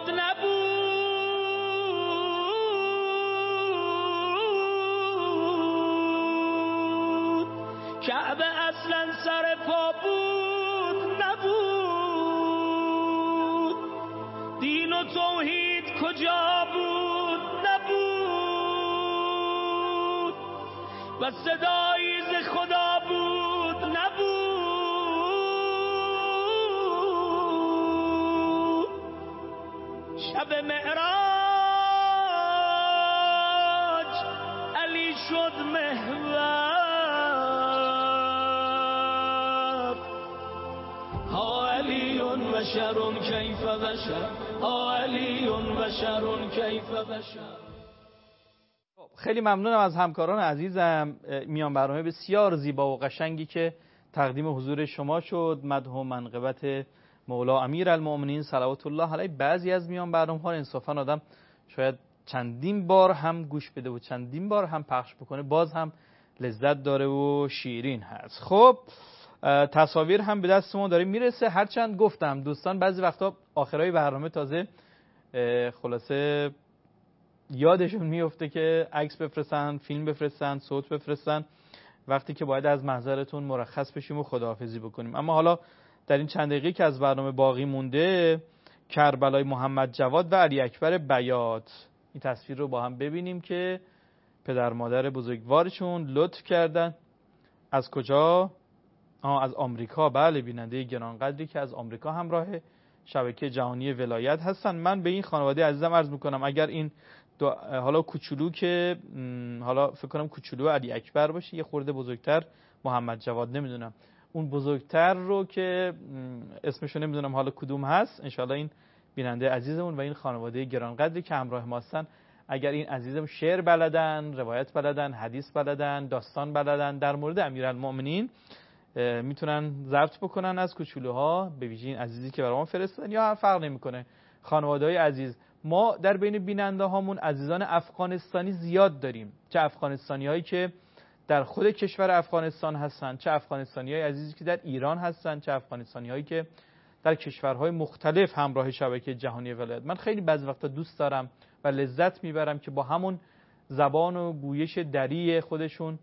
کعبه اصلا سر پا بود نبود، دین و توحید کجا بود نبود، و صدایی ز خدا بود نبود. شب معراج علی شد محور، ها علی بشر کیف بشر، ها علی بشر کیف بشر. خیلی ممنونم از همکاران عزیزم. میان برنامه بسیار زیبا و قشنگی که تقدیم حضور شما شد، مدح و منقبت مولا امیرالمؤمنین صلوات الله علیه. بعضی از میان برنامه ها انصافا آدم شاید چندین بار هم گوش بده و چندین بار هم پخش بکنه باز هم لذت داره و شیرین هست. خب تصاویر هم به دست ما داره میرسه. هرچند گفتم دوستان بعضی وقتا آخرای برنامه تازه خلاصه یادشون میفته که عکس بفرستن، فیلم بفرستن، صوت بفرستن، وقتی که باید از محضرتون مرخص بشیم و خداحافظی بکنیم. اما حالا در این چند دقیقه که از برنامه باقی مونده، کربلای محمد جواد و علی اکبر بیات، این تصویر رو با هم ببینیم که پدر مادر بزرگوارشون لطف کردن. از کجا؟ آه از آمریکا. بله، بیننده گرانقدری که از آمریکا همراه شبکه جهانی ولایت هستن. من به این خانواده عزیزم عرض میکنم اگر این حالا کوچولو که حالا فکر کنم کوچولو علی اکبر باشه، یه خورده بزرگتر محمد جواد، نمیدونم اون بزرگتر رو که اسمشو نمیدونم حالا کدوم هست، انشالله این بیننده عزیزمون و این خانواده گرانقدری که همراه ما هستن، اگر این عزیزم شعر بلدن، روایت بلدن، حدیث بلدن، داستان بلدن در مورد امیرالمؤمنین، میتونن ضبط بکنن از کوچولوها، به ویژه این عزیزی که برام فرستادن، یا فرق نمیکنه خانواده‌های عزیز. ما در بین بیننده هامون عزیزان افغانستانی زیاد داریم، چه افغانستانی هایی که در خود کشور افغانستان هستن، چه افغانستانی های عزیزی که در ایران هستن، چه افغانستانی هایی که در کشورهای مختلف همراه شبکه جهانی ولایت. من خیلی بعضی وقتا دوست دارم و لذت میبرم که با همون زبان و گویش دری خودشون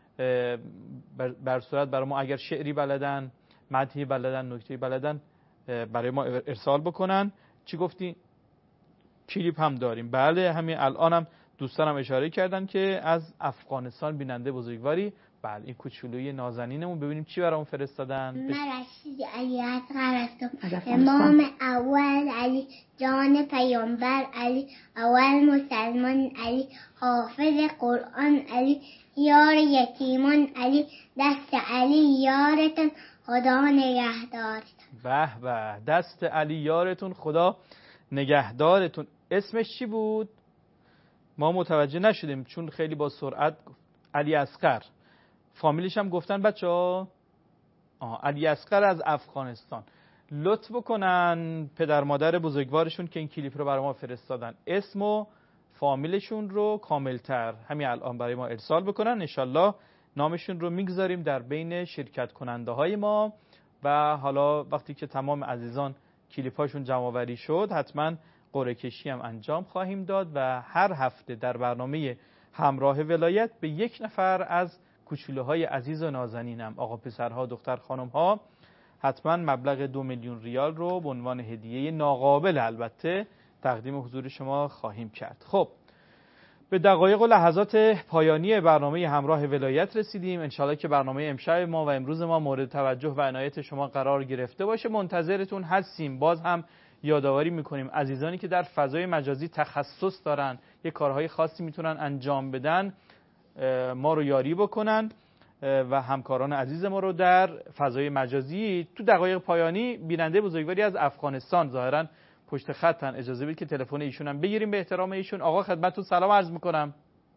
بر صورت برای ما اگر شعری بلدن، مدحی بلدن، نکته‌ای بلدن برای ما ارسال بکنن. چی گفتی؟ کلیپ هم داریم. بله، همین الانم دوستانم اشاره کردن که از افغانستان بیننده بزرگواری. بله، این کوچولوی نازنینمون ببینیم چی برامون فرستادن. من رشید علی اصغر هستم، امام اول علی، جان پیامبر علی، اول مسلمان علی، حافظ قرآن علی، یار یتیمان علی، دست علی یارتون خدا نگهدارتون. به به، دست علی یارتون خدا نگهدارتون. اسمش چی بود؟ ما متوجه نشدیم چون خیلی با سرعت گفت. علی اصغر. فامیلش هم گفتن بچه ها؟ آه، علی اصغر از افغانستان. لطف بکنن پدر مادر بزرگوارشون که این کلیپ رو برای ما فرستادن اسم و فامیلشون رو کاملتر همین الان برای ما ارسال بکنن. انشالله نامشون رو میگذاریم در بین شرکت کننده های ما و حالا وقتی که تمام عزیزان کلیپ هاشون جمع آوری شد حتما قرعه کشی هم انجام خواهیم داد و هر هفته در برنامه همراه ولایت به یک نفر از کوچولوهای عزیز و نازنینم، آقا پسرها، دختر خانمها، حتما مبلغ دو میلیون ریال رو به عنوان هدیه ناقابل البته تقدیم حضور شما خواهیم کرد. خب به دقایق و لحظات پایانی برنامه همراه ولایت رسیدیم. انشاءالله که برنامه امشب ما و امروز ما مورد توجه و عنایت شما قرار گرفته باشه. منتظرتون هستیم. باز هم یادآوری میکنیم عزیزانی که در فضای مجازی تخصص دارن، یه کارهای خاصی میتونن انجام بدن، ما رو یاری بکنن و همکاران عزیز ما رو در فضای مجازی. تو دقایق پایانی بیننده بزرگواری از افغانستان ظاهرا پشت خطن، اجازه بدید که تلفن ایشون هم بگیریم به احترام ایشون. آقا خدمتتون سلام عرض میکنم.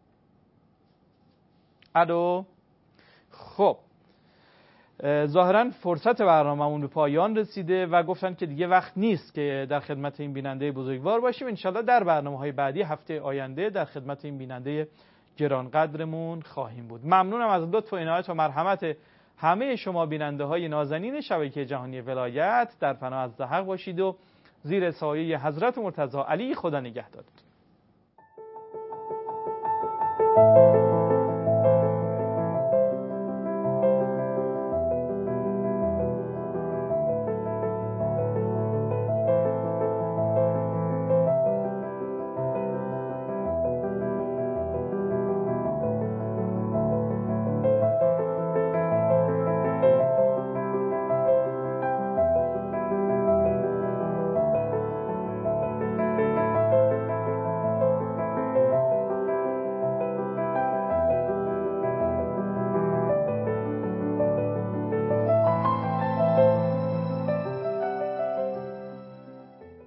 الو. خب ظاهرا فرصت برنامه‌مون به پایان رسیده و گفتن که دیگه وقت نیست که در خدمت این بیننده بزرگوار باشیم. انشالله در برنامه‌های بعدی هفته آینده در خدمت این بیننده گرانقدرمون خواهیم بود. ممنونم از لطف و عنایت و مرحمت همه شما بیننده های نازنین شبکه جهانی ولایت. در پناه از حق باشید و زیر سایه حضرت مرتضی علی خدا نگهدارتون.